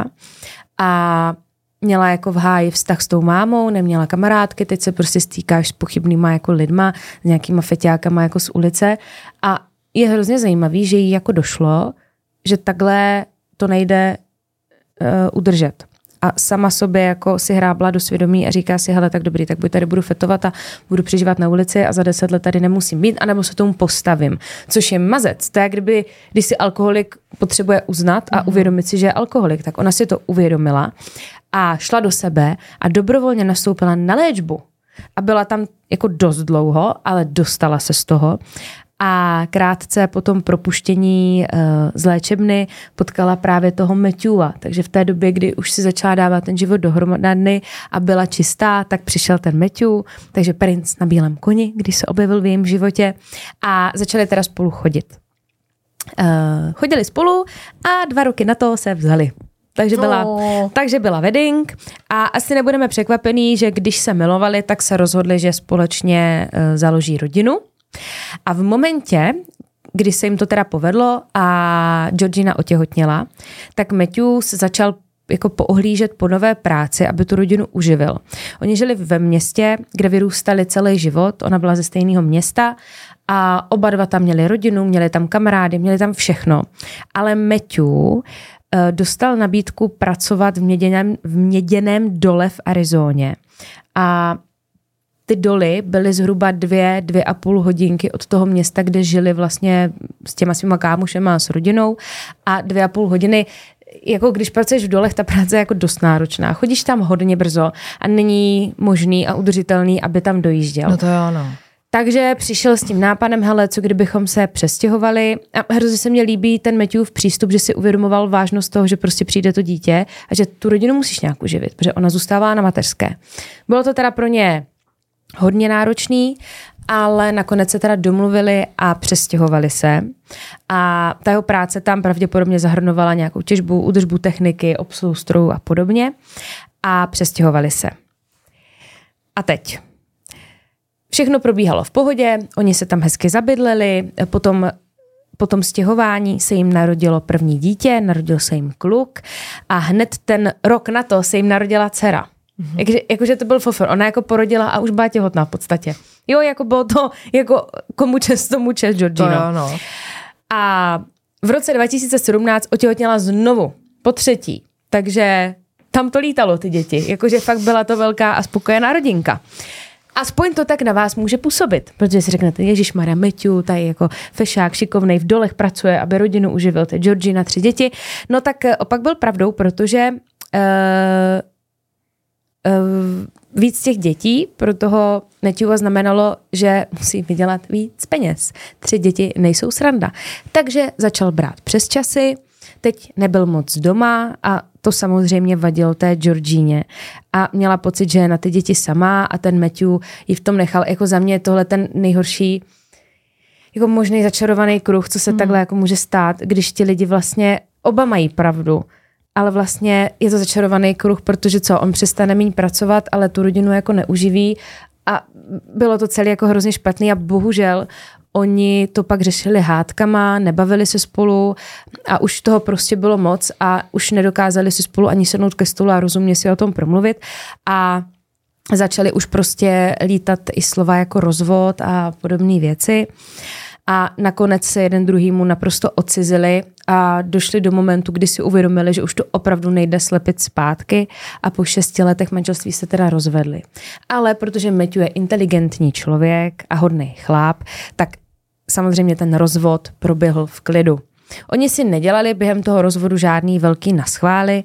a měla jako v háji vztah s tou mámou, neměla kamarádky, teď se prostě stýkáš s pochybnýma jako lidma, s nějakýma feťákama jako z ulice a je hrozně zajímavý, že jí jako došlo, že takhle to nejde uh, udržet. A sama sobě jako si hrábla do svědomí a říká si, hele, tak dobrý, tak buď tady budu fetovat a budu přežívat na ulici a za deset let tady nemusím být, anebo se tomu postavím. Což je mazec. To je, kdyby, když si alkoholik potřebuje uznat a mm. uvědomit si, že je alkoholik, tak ona si to uvědomila a šla do sebe a dobrovolně nastoupila na léčbu. A byla tam jako dost dlouho, ale dostala se z toho. A krátce po tom propuštění uh, z léčebny potkala právě toho Matthewa. Takže v té době, kdy už si začala dávat ten život dohromady a byla čistá, tak přišel ten Matthew, takže princ na bílém koni, když se objevil v jejím životě a začali teda spolu chodit. Uh, chodili spolu a dva roky na to se vzali. Takže byla, no. takže byla wedding a asi nebudeme překvapení, že když se milovali, tak se rozhodli, že společně uh, založí rodinu. A v momentě, kdy se jim to teda povedlo a Georgina otěhotněla, tak Matthew se začal jako poohlížet po nové práci, aby tu rodinu uživil. Oni žili ve městě, kde vyrůstali celý život, ona byla ze stejného města a oba dva tam měli rodinu, měli tam kamarády, měli tam všechno. Ale Matthew dostal nabídku pracovat v měděném, v měděném dole v Arizóně. A ty doly byly zhruba dvě, dvě a půl hodinky od toho města, kde žili vlastně s těma svýma kámošema, s rodinou a dvě a půl hodiny, jako když pracuješ v dolech, ta práce je jako dost náročná. Chodíš tam hodně brzo a není možný a udržitelný, aby tam dojížděl. No to jo, no. Takže přišel s tím nápadem, hele, co kdybychom se přestěhovali. A hrozně se mně líbí ten Matthewův přístup, že si uvědomoval vážnost toho, že prostě přijde to dítě a že tu rodinu musíš nějak uživit, protože ona zůstává na mateřské. Bylo to teda pro ně hodně náročný, ale nakonec se teda domluvili a přestěhovali se. A ta jeho práce tam pravděpodobně zahrnovala nějakou těžbu, údržbu techniky, obsluhu strojů a podobně. A přestěhovali se. A teď. Všechno probíhalo v pohodě, oni se tam hezky zabydleli, potom po tom stěhování se jim narodilo první dítě, narodil se jim kluk a hned ten rok na to se jim narodila dcera. Mm-hmm. Jakože, jakože to byl fofor. Ona jako porodila a už byla těhotná v podstatě. Jo, jako bylo to, jako komu čest, tomu čest, Georgino. To jo, no. A v roce dva tisíce sedmnáct otěhotněla znovu, po třetí. Takže tam to lítalo ty děti. Jakože fakt byla to velká a spokojená rodinka. Aspoň to tak na vás může působit, protože si řeknete, ježišmarja, Matthew, tady jako fešák, šikovnej, v dolech pracuje, aby rodinu uživil, ty Georgina, tři děti. No tak opak byl pravdou, protože uh, uh, víc těch dětí pro toho Matthewa znamenalo, že musí vydělat víc peněz. Tři děti nejsou sranda. Takže začal brát přes časy, teď nebyl moc doma a to samozřejmě vadilo té Georgině. A měla pocit, že je na ty děti sama a ten Matthew ji v tom nechal. Jako za mě je tohle ten nejhorší jako možný začarovaný kruh, co se mm. takhle jako může stát, když ti lidi vlastně oba mají pravdu. Ale vlastně je to začarovaný kruh, protože co, on přestane méně pracovat, ale tu rodinu jako neuživí a bylo to celé jako hrozně špatný a bohužel oni to pak řešili hádkama, nebavili se spolu a už toho prostě bylo moc a už nedokázali si spolu ani sednout ke stolu a rozumně si o tom promluvit a začali už prostě lítat i slova jako rozvod a podobné věci. A nakonec se jeden druhýmu naprosto odcizili a došli do momentu, kdy si uvědomili, že už to opravdu nejde slepit zpátky a po šesti letech manželství se teda rozvedli. Ale protože Matthew je inteligentní člověk a hodný chlap, tak samozřejmě ten rozvod proběhl v klidu. Oni si nedělali během toho rozvodu žádný velký naschvály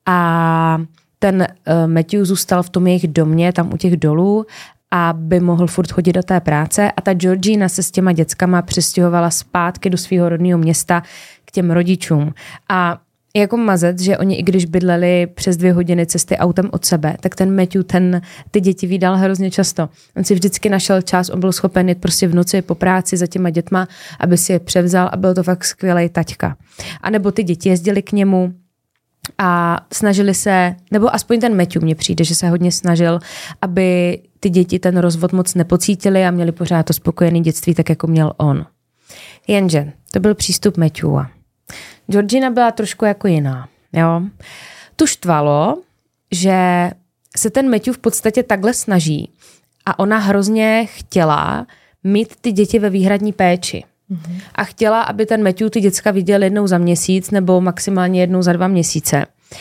a ten uh, Matthew zůstal v tom jejich domě, tam u těch dolů, aby mohl furt chodit do té práce a ta Georgina se s těma dětskama přestěhovala zpátky do svého rodného města k těm rodičům. A jako mazec, že oni i když bydleli přes dvě hodiny cesty autem od sebe, tak ten Matthew ten, ty děti vídal hrozně často. On si vždycky našel čas, on byl schopen jít prostě v noci po práci za těma dětma, aby si je převzal a byl to fakt skvělej taťka. A nebo ty děti jezdili k němu a snažili se, nebo aspoň ten Matthew mně přijde, že se hodně snažil, aby ty děti ten rozvod moc nepocítili a měli pořád to spokojené dětství, tak jako měl on. Jenže to byl přístup Matthewa. Georgina byla trošku jako jiná. Jo? Tu štvalo, že se ten Matthew v podstatě takhle snaží a ona hrozně chtěla mít ty děti ve výhradní péči. Mm-hmm. A chtěla, aby ten Matthew ty děcka viděl jednou za měsíc nebo maximálně jednou za dva měsíce.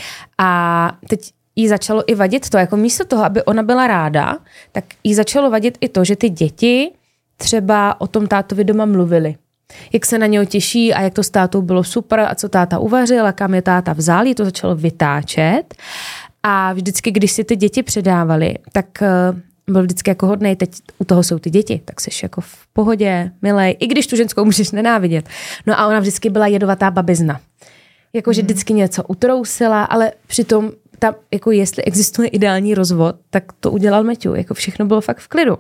A teď jí začalo i vadit to, jako místo toho, aby ona byla ráda, tak jí začalo vadit i to, že ty děti třeba o tom tátovi doma mluvili. Jak se na něho těší a jak to s tátou bylo super a co táta uvařil a kam je táta vzal, jí to začalo vytáčet. A vždycky, když si ty děti předávali, tak byl vždycky jako hodnej, teď u toho jsou ty děti, tak jsi jako v pohodě, milej, i když tu ženskou můžeš nenávidět. No a ona vždycky byla jedovatá babizna. Jakože mm. vždycky něco utrousila, ale přitom tam, jako jestli existuje ideální rozvod, tak to udělal Matthew, jako všechno bylo fakt v klidu.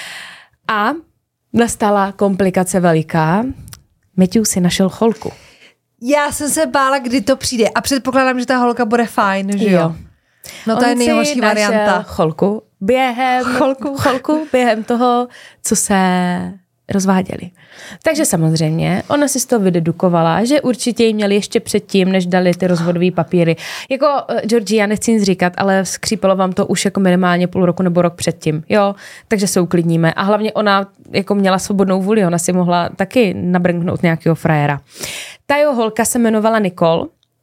A nastala komplikace veliká. Matthew si našel holku. Já jsem se bála, kdy to přijde a předpokládám, že ta holka bude fajn, že jo? jo. No to On je nejhorší varianta. Holku během, cholku. cholku během toho, co se rozváděli. Takže samozřejmě, ona si z toho vydedukovala, že určitě jí měli ještě předtím, než dali ty rozvodové papíry. Jako, uh, Georgie, já nechci nic říkat, ale skřípalo vám to už jako minimálně půl roku nebo rok předtím. Jo, takže se uklidníme. A hlavně ona jako měla svobodnou vůli, ona si mohla taky nabrnknout nějakého frajera. Ta jeho holka se jmenovala Nicole,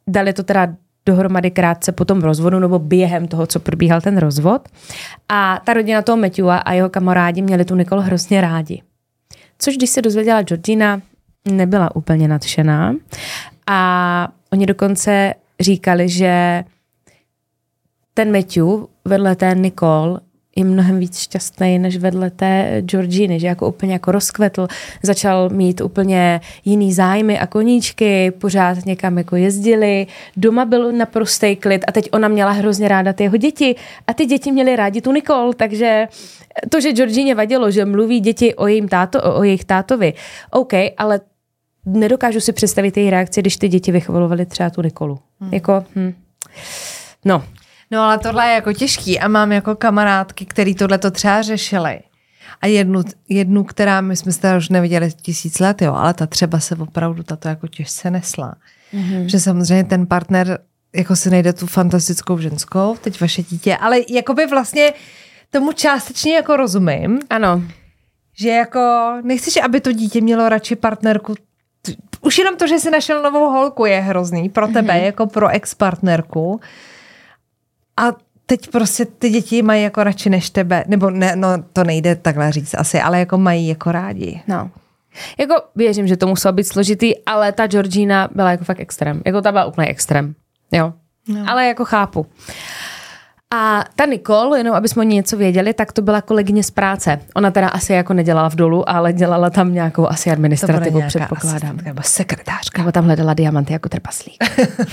dali to teda dohromady krátce po tom rozvodu nebo během toho, co probíhal ten rozvod. A ta rodina toho Matthewa a jeho kamarádi měli tu Nicole hrozně rádi. Což když se dozvěděla Georgina, nebyla úplně nadšená. A oni dokonce říkali, že ten Matthew vedle té Nicole je mnohem víc šťastný než vedle té Georginy, že jako úplně jako rozkvetl, začal mít úplně jiný zájmy a koníčky, pořád někam jako jezdili, doma byl naprostý klid a teď ona měla hrozně ráda ty jeho děti a ty děti měly rádi tu Nicole, takže to, že Georgině vadilo, že mluví děti o, jejím táto, o jejich tátovi, OK, ale nedokážu si představit její reakci, když ty děti vychovalovaly třeba tu Nicolu. Hmm. Jako, hm. no, No ale tohle je jako těžký a mám jako kamarádky, který tohleto třeba řešily. A jednu, jednu, která my jsme se už neviděli tisíc let, jo, ale ta třeba se opravdu tato jako těžce nesla. Mm-hmm. Že samozřejmě ten partner jako si najde tu fantastickou ženskou, teď vaše dítě, ale jakoby vlastně tomu částečně jako rozumím. Ano. Že jako nechceš, aby to dítě mělo radši partnerku. Už jenom to, že jsi našel novou holku je hrozný pro tebe, mm-hmm. jako pro ex-partnerku. A teď prostě ty děti mají jako radši než tebe, nebo ne, no to nejde takhle říct asi, ale jako mají jako rádi. No. Jako věřím, že to muselo být složitý, ale ta Georgina byla jako fakt extrém. Jako ta byla úplně extrém. Jo. No. Ale jako chápu. A ta Nicole, jenom aby jsme o ní něco věděli, tak to byla kolegyně z práce. Ona teda asi jako nedělala v dolu, ale dělala tam nějakou asi administrativu, předpokládám. Nebo sekretářka. Nebo tam hledala diamanty jako trpaslík.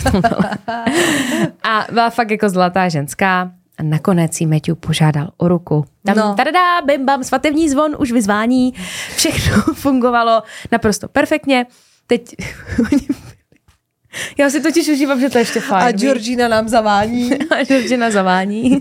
A byla fakt jako zlatá ženská. A nakonec jí Matthew požádal o ruku. Tam no. Tadadá, bim bam, svatební zvon, už vyzvání. Všechno fungovalo naprosto perfektně. Teď... Já si totiž užívám, že to je ještě fajn. A Georgina nám zavání. A Georgina zavání.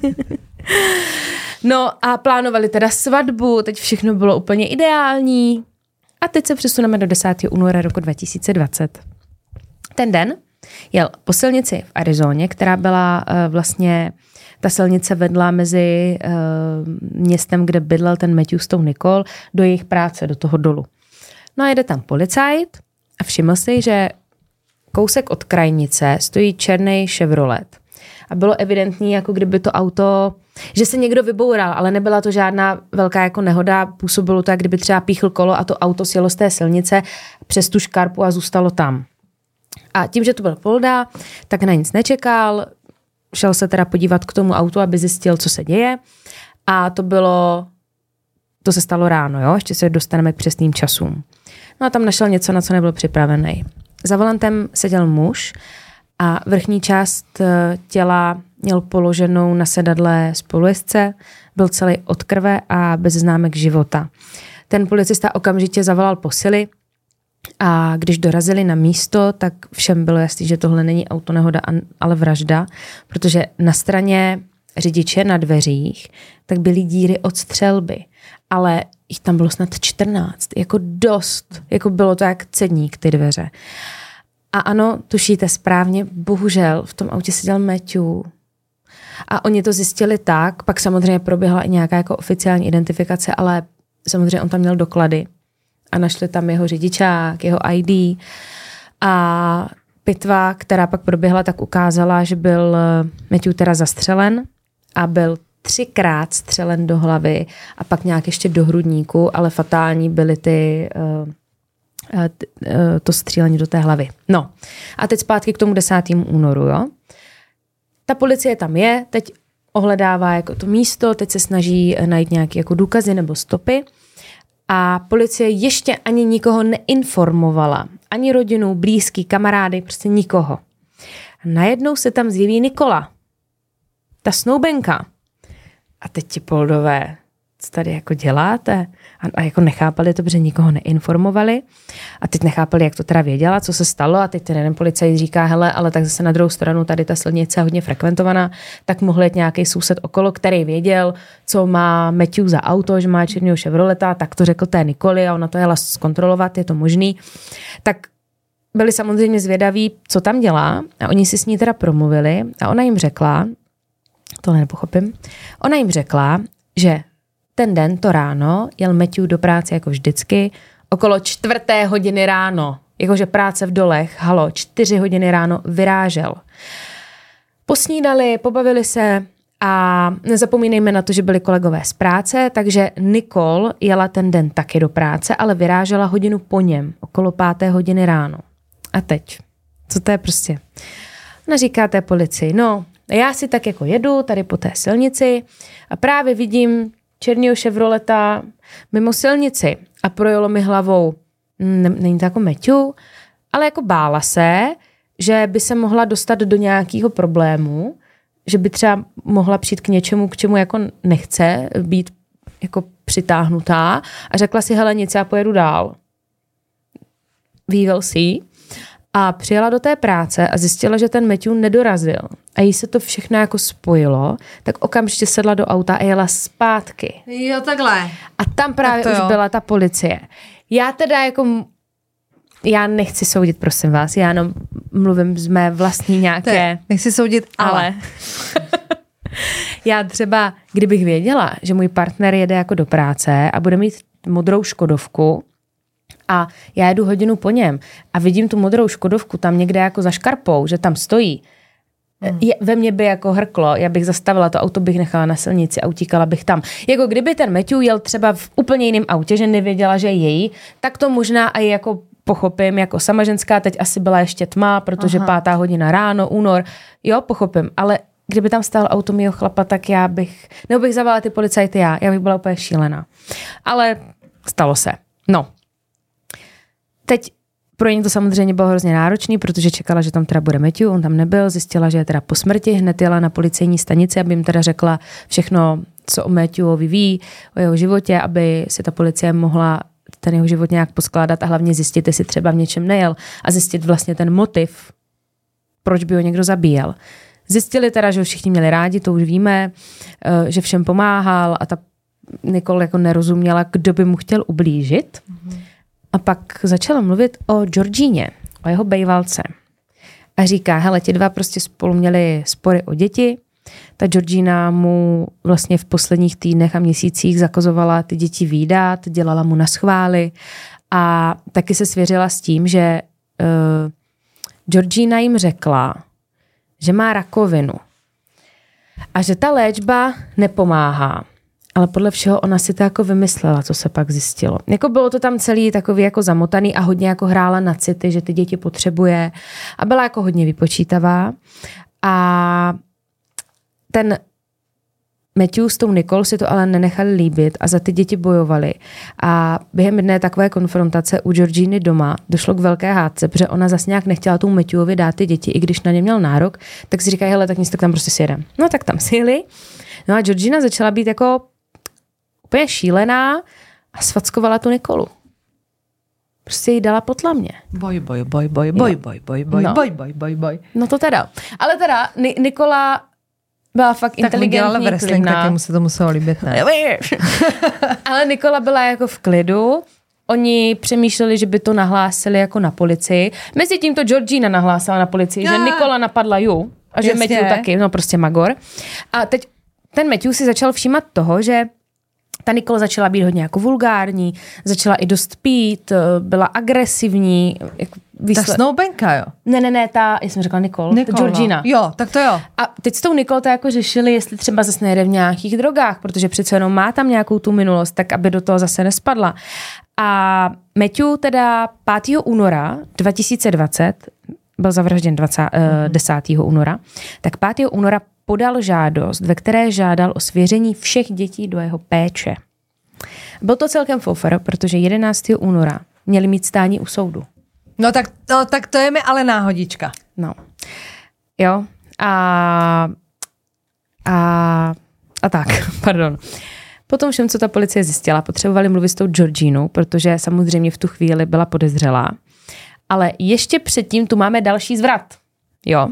No a plánovali teda svatbu, teď všechno bylo úplně ideální. A teď se přesuneme do desátého února roku dva tisíce dvacet. Ten den jel po silnici v Arizoně, která byla uh, vlastně, ta silnice vedla mezi uh, městem, kde bydlel ten Matthew s tou Nicole, do jejich práce, do toho dolu. No a jede tam policajt a všiml si, že kousek od krajnice stojí černý Chevrolet. A bylo evidentní, jako kdyby to auto, že se někdo vyboural, ale nebyla to žádná velká jako nehoda. Působilo to, jak kdyby třeba píchl kolo a to auto sjelo z té silnice přes tu škarpu a zůstalo tam. A tím, že to byl polda, tak na nic nečekal. Šel se teda podívat k tomu autu, aby zjistil, co se děje. A to bylo, to se stalo ráno, jo? Ještě se dostaneme k přesným časům. No a tam našel něco, na co nebyl připravený. Za volantem seděl muž a vrchní část těla měl položenou na sedadle spolujezdce, byl celý od krve a bez známek života. Ten policista okamžitě zavolal posily a když dorazili na místo, tak všem bylo jasný, že tohle není autonehoda, ale vražda, protože na straně řidiče na dveřích tak byly díry od střelby, ale jich tam bylo snad čtrnáct, jako dost, jako bylo to jak cedník ty dveře. A ano, tušíte správně, bohužel v tom autě seděl Matthew. A oni to zjistili tak, pak samozřejmě proběhla i nějaká jako oficiální identifikace, ale samozřejmě on tam měl doklady a našli tam jeho řidičák, jeho í dé. A pitva, která pak proběhla, tak ukázala, že byl Matthew teda zastřelen a byl třikrát střelen do hlavy a pak nějak ještě do hrudníku, ale fatální byly ty, uh, t, uh, to střílení do té hlavy. No a teď zpátky k tomu desátému únoru, jo. Ta policie tam je, teď ohledává jako to místo, teď se snaží najít nějaké jako důkazy nebo stopy a policie ještě ani nikoho neinformovala. Ani rodinu, blízký, kamarády, prostě nikoho. A najednou se tam zjeví Nikola, ta snoubenka. A teď ti poldové, co tady jako děláte? A, a jako nechápali to, protože nikoho neinformovali. A teď nechápali, jak to teda věděla, co se stalo. A teď ten jeden policajt říká, hele, ale tak zase na druhou stranu tady ta silnice je hodně frekventovaná, tak mohl jít nějaký soused okolo, který věděl, co má Matthew za auto, že má černýho Chevroleta, tak to řekl té Nikoli a ona to jela zkontrolovat, je to možný. Tak byli samozřejmě zvědaví, co tam dělá a oni si s ní teda promluvili a ona jim řekla, tohle nepochopím, ona jim řekla, že ten den, to ráno, jel Matthew do práce jako vždycky okolo čtvrté hodiny ráno. jakože práce v dolech, halo, čtyři hodiny ráno vyrážel. Posnídali, pobavili se a nezapomínejme na to, že byli kolegové z práce, takže Nicole jela ten den taky do práce, ale vyrážela hodinu po něm, okolo páté hodiny ráno. A teď, co to je prostě? Ona říká té policii, no, já si tak jako jedu tady po té silnici a právě vidím černýho Chevroleta mimo silnici a projelo mi hlavou, není to jako Matthew, ale jako bála se, že by se mohla dostat do nějakého problému, že by třeba mohla přijít k něčemu, k čemu jako nechce být jako přitáhnutá a řekla si, hele, nic, já pojedu dál. We will see. A přijela do té práce a zjistila, že ten Matthew nedorazil. A jí se to všechno jako spojilo, tak okamžitě sedla do auta a jela zpátky. Jo, takhle. A tam právě už jo. byla ta policie. Já teda jako, já nechci soudit, prosím vás, já jenom mluvím z mé vlastní nějaké... Nechci soudit, ale... ale. Já třeba, kdybych věděla, že můj partner jede jako do práce a bude mít modrou Škodovku, a já jedu hodinu po něm a vidím tu modrou Škodovku tam někde jako za škarpou, že tam stojí. Hmm. Je, ve mně by jako hrklo, já bych zastavila to auto, bych nechala na silnici a utíkala bych tam. Jako kdyby ten Matthew jel třeba v úplně jiném autě, že nevěděla, že je její, tak to možná i jako pochopím, jako sama ženská, teď asi byla ještě tma, protože Aha. pátá hodina ráno, únor, jo, pochopím, ale kdyby tam stál auto mýho chlapa, tak já bych, nebo bych zavolala ty policajty já, já bych byla úplně šílená. Ale stalo se. No. Teď pro ní to samozřejmě bylo hrozně náročný, protože čekala, že tam teda bude Matthew, on tam nebyl, zjistila, že je teda po smrti, hned jela na policejní stanici, aby jim teda řekla všechno, co o Matthewovi ví, o jeho životě, aby si ta policie mohla ten jeho život nějak poskládat a hlavně zjistit, jestli třeba v něčem nejel a zjistit vlastně ten motiv, proč by ho někdo zabíjel. Zjistili teda, že ho všichni měli rádi, to už víme, že všem pomáhal a ta Nicole jako nerozuměla, kdo by mu chtěl ublížit. Mm-hmm. A pak začala mluvit o Georgíně, o jeho bejvalce. A říká, hele, ti dva prostě spolu měli spory o děti. Ta Georgina mu vlastně v posledních týdnech a měsících zakazovala ty děti vídat, dělala mu naschvály a taky se svěřila s tím, že uh, Georgina jim řekla, že má rakovinu a že ta léčba nepomáhá. Ale podle všeho ona si to jako vymyslela, co se pak zjistilo. Jako bylo to tam celý takový jako zamotaný a hodně jako hrála na city, že ty děti potřebuje a byla jako hodně vypočítavá. A ten Matthew s tou Nicole si to ale nenechali líbit a za ty děti bojovali. A během jedné takové konfrontace u Georginy doma došlo k velké hádce, protože ona zase nějak nechtěla tomu Matthewovi dát ty děti, i když na ně měl nárok, tak si říkají, hele, tak nic, tak tam prostě sjedem. No tak tam sjeli. No a Georgina začala být jako úplně šílená a svackovala tu Nikolu. Prostě jí dala po tlamě. Boj, boj, boj, boj, boj, boj, boj, boj, no. boj, boj, boj, boj. No to teda. Ale teda Ni- Nikola byla fakt tak inteligentní, tak wrestling, klidná. Tak mu se to muselo líbit, ne? Ale Nikola byla jako v klidu. Oni přemýšleli, že by to nahlásili jako na policii. Mezitím to Georgina nahlásila na policii, ja. že Nikola napadla ju a že Jasně. Matthew taky, no prostě magor. A teď ten Matthew si začal všímat toho, že ta Nicole začala být hodně jako vulgární, začala i dost pít, byla agresivní. Jako výsled... Ta snoubenka, jo? Ne, ne, ne, ta, já jsem řekla Nicole, Nicole, ta Georgina. Jo, tak to jo. A teď s tou Nicole to jako řešili, jestli třeba zase nejde v nějakých drogách, protože přece jenom má tam nějakou tu minulost, tak aby do toho zase nespadla. A Matthew teda pátého února dva tisíce dvacet, byl zavražděn dvacátého, mm-hmm. desátého února, tak pátého února podal žádost, ve které žádal o svěření všech dětí do jeho péče. Byl to celkem foufr, protože jedenáctého února měli mít stání u soudu. No tak, no, tak to je mi ale náhodička. No. Jo. A, a, a tak, pardon. Potom všem, co ta policie zjistila, potřebovali mluvit s tou Georginou, protože samozřejmě v tu chvíli byla podezřelá. Ale ještě předtím tu máme další zvrat. Jo.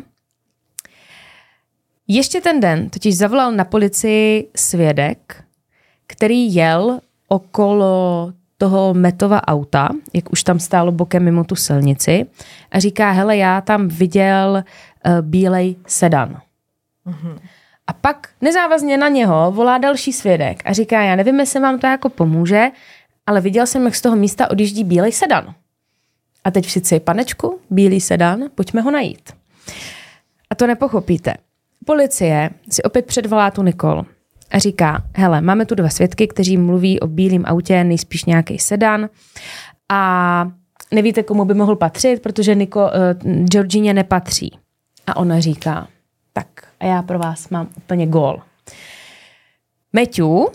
Ještě ten den totiž zavolal na policii svědek, který jel okolo toho Mattova auta, jak už tam stálo bokem mimo tu silnici a říká, hele, já tam viděl uh, bílej sedan. Mm-hmm. A pak nezávazně na něho volá další svědek a říká, já nevím, jestli vám to jako pomůže, ale viděl jsem, jak z toho místa odjíždí bílej sedan. A teď všichni, panečku, bílý sedan, pojďme ho najít. A to nepochopíte. Policie si opět předvolá tu Nicole a říká, hele, máme tu dva svědky, kteří mluví o bílém autě, nejspíš nějaký sedan a nevíte, komu by mohl patřit, protože Nicole, uh, Georgině nepatří. A ona říká, tak a já pro vás mám úplně gól. Matthew uh,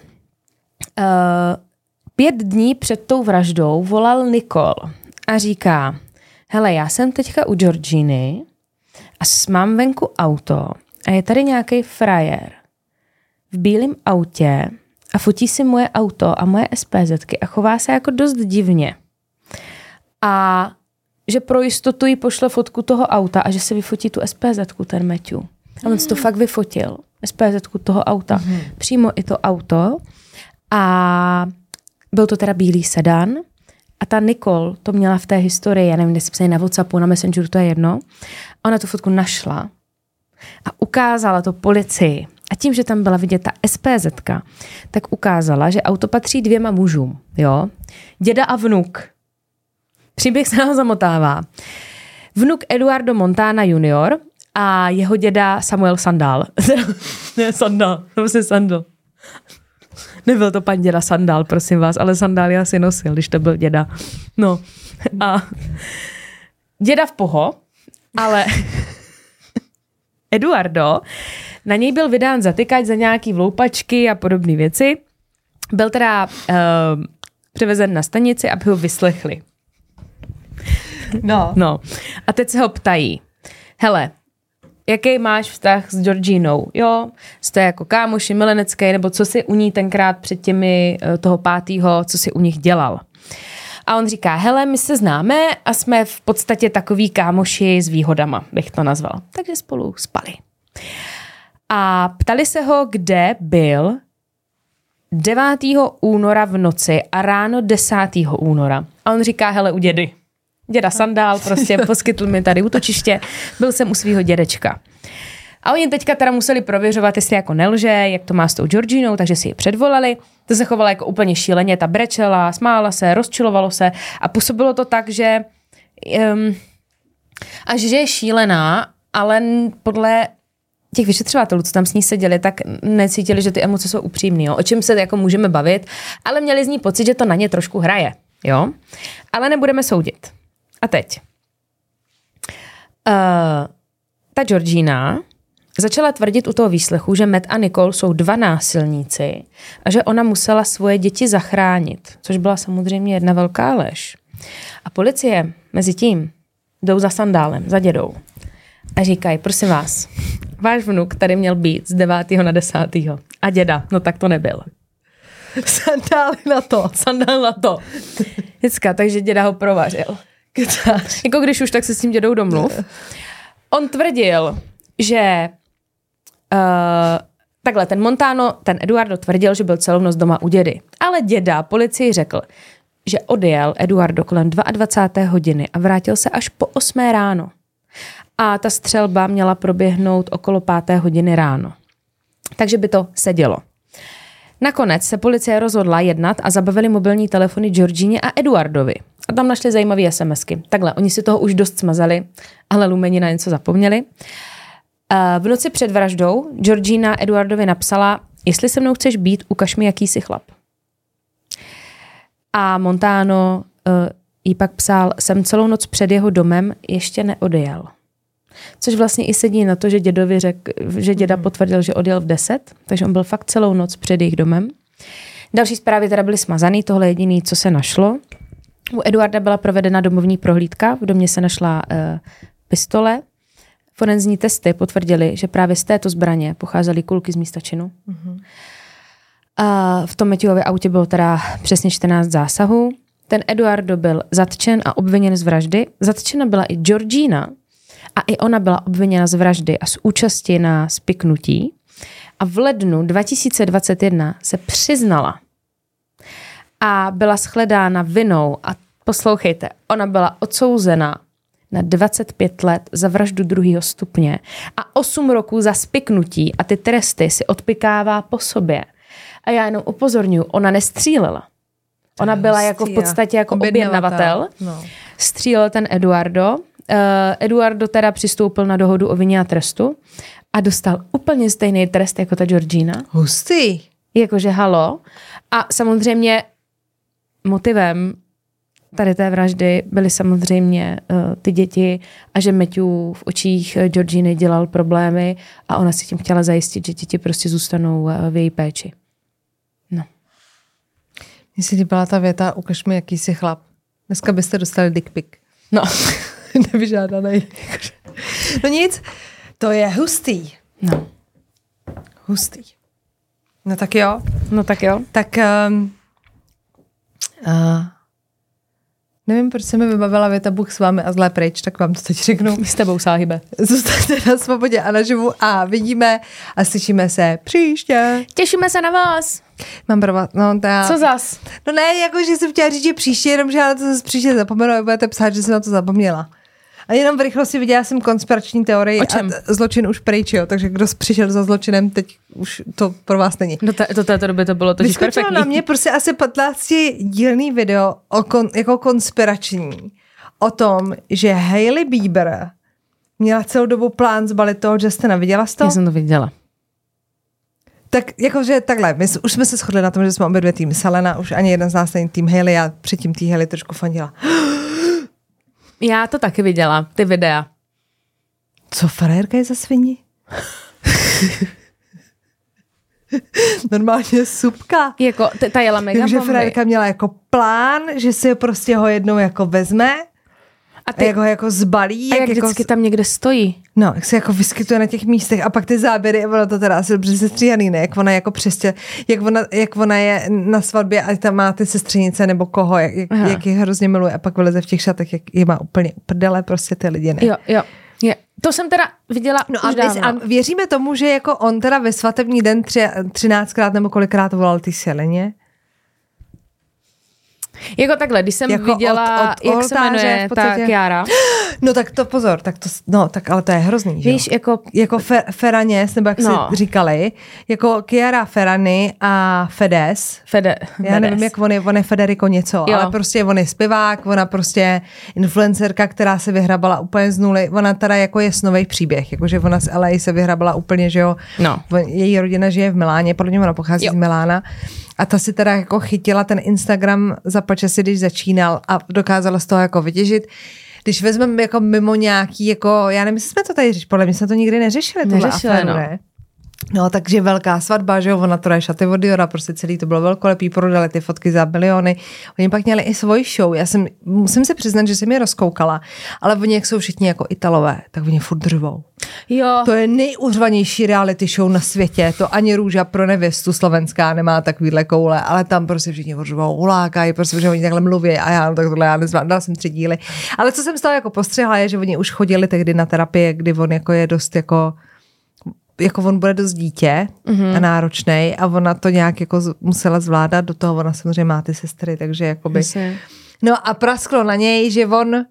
pět dní před tou vraždou volal Nicole a říká, hele, já jsem teďka u Georginy a mám venku auto a je tady nějaký frajer v bílém autě a fotí si moje auto a moje SPZky a chová se jako dost divně. A že pro jistotu jí pošle fotku toho auta a že si vyfotí tu SPZku, ten Matthew. A on si to fakt vyfotil, SPZku toho auta. Mm-hmm. Přímo i to auto. A byl to teda bílý sedan. A ta Nicole to měla v té historii, já nevím, jestli psali na WhatsAppu, na Messengeru, to je jedno. A ona tu fotku našla a ukázala to policii. A tím, že tam byla vidět ta SPZka, tak ukázala, že auto patří dvěma mužům. Jo? Děda a vnuk. Příběh se nám zamotává. Vnuk Eduardo Montana junior a jeho děda Samuel Sandal. Ne, Sandal, prostě Sandal. Nebyl to pan děda Sandal, prosím vás, ale Sandál já si nosil, když to byl děda. No a děda v poho, ale Eduardo, na něj byl vydán zatykač za nějaký vloupačky a podobné věci. Byl teda uh, převezen na stanici, aby ho vyslechli. No. no. A teď se ho ptají, hele, jaký máš vztah s Georginou? Jo, jste jako kámoši, milenecký, nebo co si u ní tenkrát před těmi toho pátýho, co si u nich dělal? A on říká, hele, my se známe a jsme v podstatě takový kámoši s výhodama, bych to nazval. Takže spolu spali. A ptali se ho, kde byl devátého února v noci a ráno desátého února. A on říká, hele, u dědy. Děda Sandál prostě poskytl mi tady útočiště, byl jsem u svého dědečka. A oni teďka teda museli prověřovat, jestli jako nelže, jak to má s tou Georginou, takže si ji předvolali. To se chovala jako úplně šíleně, ta brečela, smála se, rozčilovalo se a působilo to tak, že um, až že je šílená, ale podle těch vyšetřovatelů, co tam s ní seděli, tak necítili, že ty emoce jsou upřímný, jo? O čem se jako můžeme bavit, ale měli z ní pocit, že to na ně trošku hraje, jo? Ale nebudeme soudit. A teď. Uh, ta Georgina začala tvrdit u toho výslechu, že Matt a Nicole jsou dva násilníci a že ona musela svoje děti zachránit, což byla samozřejmě jedna velká lež. A policie mezi tím jdou za Sandálem, za dědou a říkají, prosím vás, váš vnuk tady měl být z devátého na desátého a děda, no tak to nebyl. Sandály na to. Sandál na to. Děcka, takže děda ho provařil. Jako když už, tak se s tím dědou domluv. On tvrdil, že uh, takhle, ten Montano, ten Eduardo tvrdil, že byl celou noc doma u dědy. Ale děda policii řekl, že odjel Eduardo kolem dvacáté druhé hodiny a vrátil se až po osmé ráno. A ta střelba měla proběhnout okolo páté hodiny ráno. Takže by to sedělo. Nakonec se policie rozhodla jednat a zabavili mobilní telefony Georgině a Eduardovi. A tam našli zajímavé SMSky. Takhle, oni si toho už dost smazali, ale lumeni na něco zapomněli. V noci před vraždou Georgina Eduardovi napsala, jestli se mnou chceš být, ukaž mi, jaký jsi chlap. A Montano uh, jí pak psal, jsem celou noc před jeho domem ještě neodjel. Což vlastně i sedí na to, že dědovi řekl, že děda potvrdil, že odjel v deset, takže on byl fakt celou noc před jejich domem. Další zprávy teda byly smazaný, tohle je jediný, co se našlo. U Eduarda byla provedena domovní prohlídka, v domě se našla uh, pistole. Forenzní testy potvrdily, že právě z této zbraně pocházely kulky z místa činu. Mm-hmm. A v tom Matthewově autě bylo teda přesně čtrnáct zásahů. Ten Eduardo byl zatčen a obviněn z vraždy. Zatčena byla i Georgina a i ona byla obviněna z vraždy a z účasti na spiknutí. A v lednu dva tisíce dvacet jedna se přiznala a byla shledána vinou a poslouchejte, ona byla odsouzena na dvacet pět let za vraždu druhého stupně a osm roků za spiknutí a ty tresty si odpikává po sobě. A já jenom upozorňuji, ona nestřílela. Ona byla jako v podstatě jako objednavatel. No. Střílel ten Eduardo. Uh, Eduardo teda přistoupil na dohodu o vině a trestu a dostal úplně stejný trest jako ta Georgina. Hustý. Jakože halo. A samozřejmě motivem tady té vraždy byly samozřejmě uh, ty děti a že Matthew v očích Georginy dělal problémy a ona si tím chtěla zajistit, že děti prostě zůstanou uh, v její péči. No. Mně se líbila ta věta, ukaž mi, jaký jsi chlap. Dneska byste dostali dick pic. No. Nevyžádanej. No nic, to je hustý. No. Hustý. No tak jo. No tak jo. Tak um, uh, nevím, proč se mi vybavila věta Bůh s vámi a zlé pryč, tak vám to teď řeknu. S tebou, sáhibe. Zůstaňte na svobodě a naživu a vidíme a slyšíme se příště. Těšíme se na vás. Mám pro vás, no ta... Co zas? No ne, jako, že jsem chtěla říct, že příště, jenom že já to zase příště zapomenu a budete psát, že jsem na to zapomněla. A jenom v rychlosti viděla jsem konspirační teorii a zločin už pryč, jo, takže kdo přišel za zločinem, teď už to pro vás není. Do, té, do této doby to bylo totiž perfektní. na mě prostě asi patnáctidílný video o kon, jako konspirační o tom, že Hailey Bieber měla celou dobu plán zbalit toho Justina. Viděla jsi to? Já jsem to viděla. Tak jakože takhle, my už jsme se shodli na tom, že jsme obě dvě tým Selena, už ani jeden z nás není tým Hailey, já předtím tý Hailey trošku fandila. Já to taky viděla, ty videa. Co frérka je za svini? Normálně supka. Jako, t- ta jela mega Takže bomby. frérka měla jako plán, že si prostě ho jednou jako vezme a, ty, a jak ho jako zbalí. A jak, jak vždycky jako, tam někde stojí. No, jak se jako vyskytuje na těch místech a pak ty záběry, ono to teda asi dobře sestříhaný, ne? Jak ona jako přestěl, jak ona, jak ona je na svatbě a tam má ty sestřenice nebo koho, jak, jak, jak je hrozně miluje a pak vyleze v těch šatech, jak je má úplně prdele prostě ty lidi, ne? Jo, jo. Je. To jsem teda viděla no už a, dávno. a věříme tomu, že jako on teda ve svatební den tři, třináctkrát nebo kolikrát volal ty Seleně? Jako takhle, když jsem jako viděla, od, od jak se jmenuje ta Kiara. No tak to pozor, tak to, no tak ale to je hrozný, že víš, jo? jako... Jako Fer, Ferraněs, nebo jak no. si říkali, jako Chiara Ferrani a Fedes. Fede, Já Fedes. nevím, jak on je, on je Federico něco, jo. Ale prostě on je zpěvák, ona prostě influencerka, která se vyhrabala úplně z nuly. Ona teda jako je snovej příběh, jakože ona z L A se vyhrabala úplně, že jo. No. Její rodina žije v Miláně, podle mě ona pochází jo. z Milána. A ta si teda jako chytila ten Instagram za počasí, když začínal a dokázala z toho jako vytěžit. Když vezmeme jako mimo nějaký, jako, já nevím, jestli jsme to tady řešili, podle mě jsme to nikdy neřešili, tuhle aféru, no. ne? No, takže velká svatba, že jo, ona to je šaty od Diora, prostě celý to bylo velkolepý, prodali ty fotky za miliony. Oni pak měli i svoji show, já jsem, musím se přiznat, že jsem je rozkoukala, ale oni, jak jsou všichni jako Italové, tak oni furt řvou. Jo. To je nejuřvanější reality show na světě, to ani Růža pro nevěstu slovenská nemá takovýhle koule, ale tam prostě všichni řvou, hulákají, prostě, že oni takhle mluví a já, no tak tohle já nezvám, dala jsem tři díly. Ale co jsem z toho jako postřehla je, že oni už chodili tehdy na terapie, kdy on jako je dost jako jako on bude dost dítě mm-hmm. a náročnej a ona to nějak jako musela zvládat, do toho ona samozřejmě má ty sestry, takže jakoby... Myslím. No a prasklo na něj, že on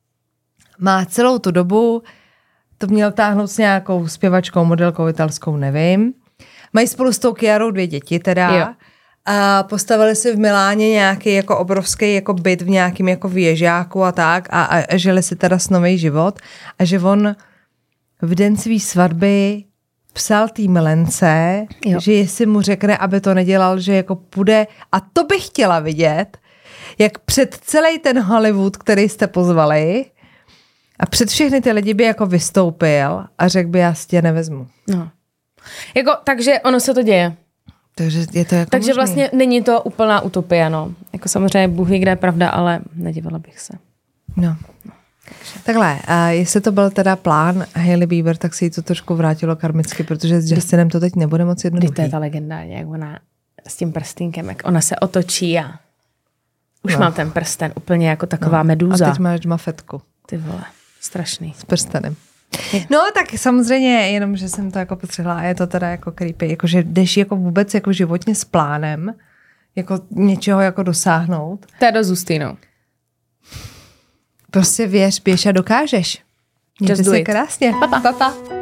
má celou tu dobu, to měl táhnout s nějakou zpěvačkou, modelkou italskou, nevím. Mají spolu s tou Chiarou dvě děti teda. Jo. A postavili si v Miláně nějaký jako obrovský jako byt v nějakým jako věžáku a tak a, a, a žili si teda snový život a že on v den svý svatby psal tý milence, jo. že jestli mu řekne, aby to nedělal, že jako půjde, a to bych chtěla vidět, jak před celý ten Hollywood, který jste pozvali, a před všechny ty lidi by jako vystoupil a řekl by, já si tě nevezmu. No. Jako, takže ono se to děje. Takže je to jako Takže možný. vlastně není to úplná utopie, no. Jako samozřejmě Bůh ví, kde je pravda, ale nedívala bych se. No. Takže. Takhle, a jestli to byl teda plán Hailey Bieber, tak se jí to trošku vrátilo karmicky, protože s Justinem to teď nebude moc jednoduchý. To je ta legendárně, jak ona s tím prstínkem, jak ona se otočí a už no. mám ten prsten, úplně jako taková no. medúza. A teď máš mafetku. Ty vole, strašný. S prstenem. No tak samozřejmě, jenom, že jsem to jako potřebovala a je to teda jako creepy, jakože jdeš jako vůbec jako životně s plánem, jako něčeho jako dosáhnout. To je dost hustý, no. Prostě věř, běž a dokážeš. Mějte se krásně. Pa, pa. Pa, pa.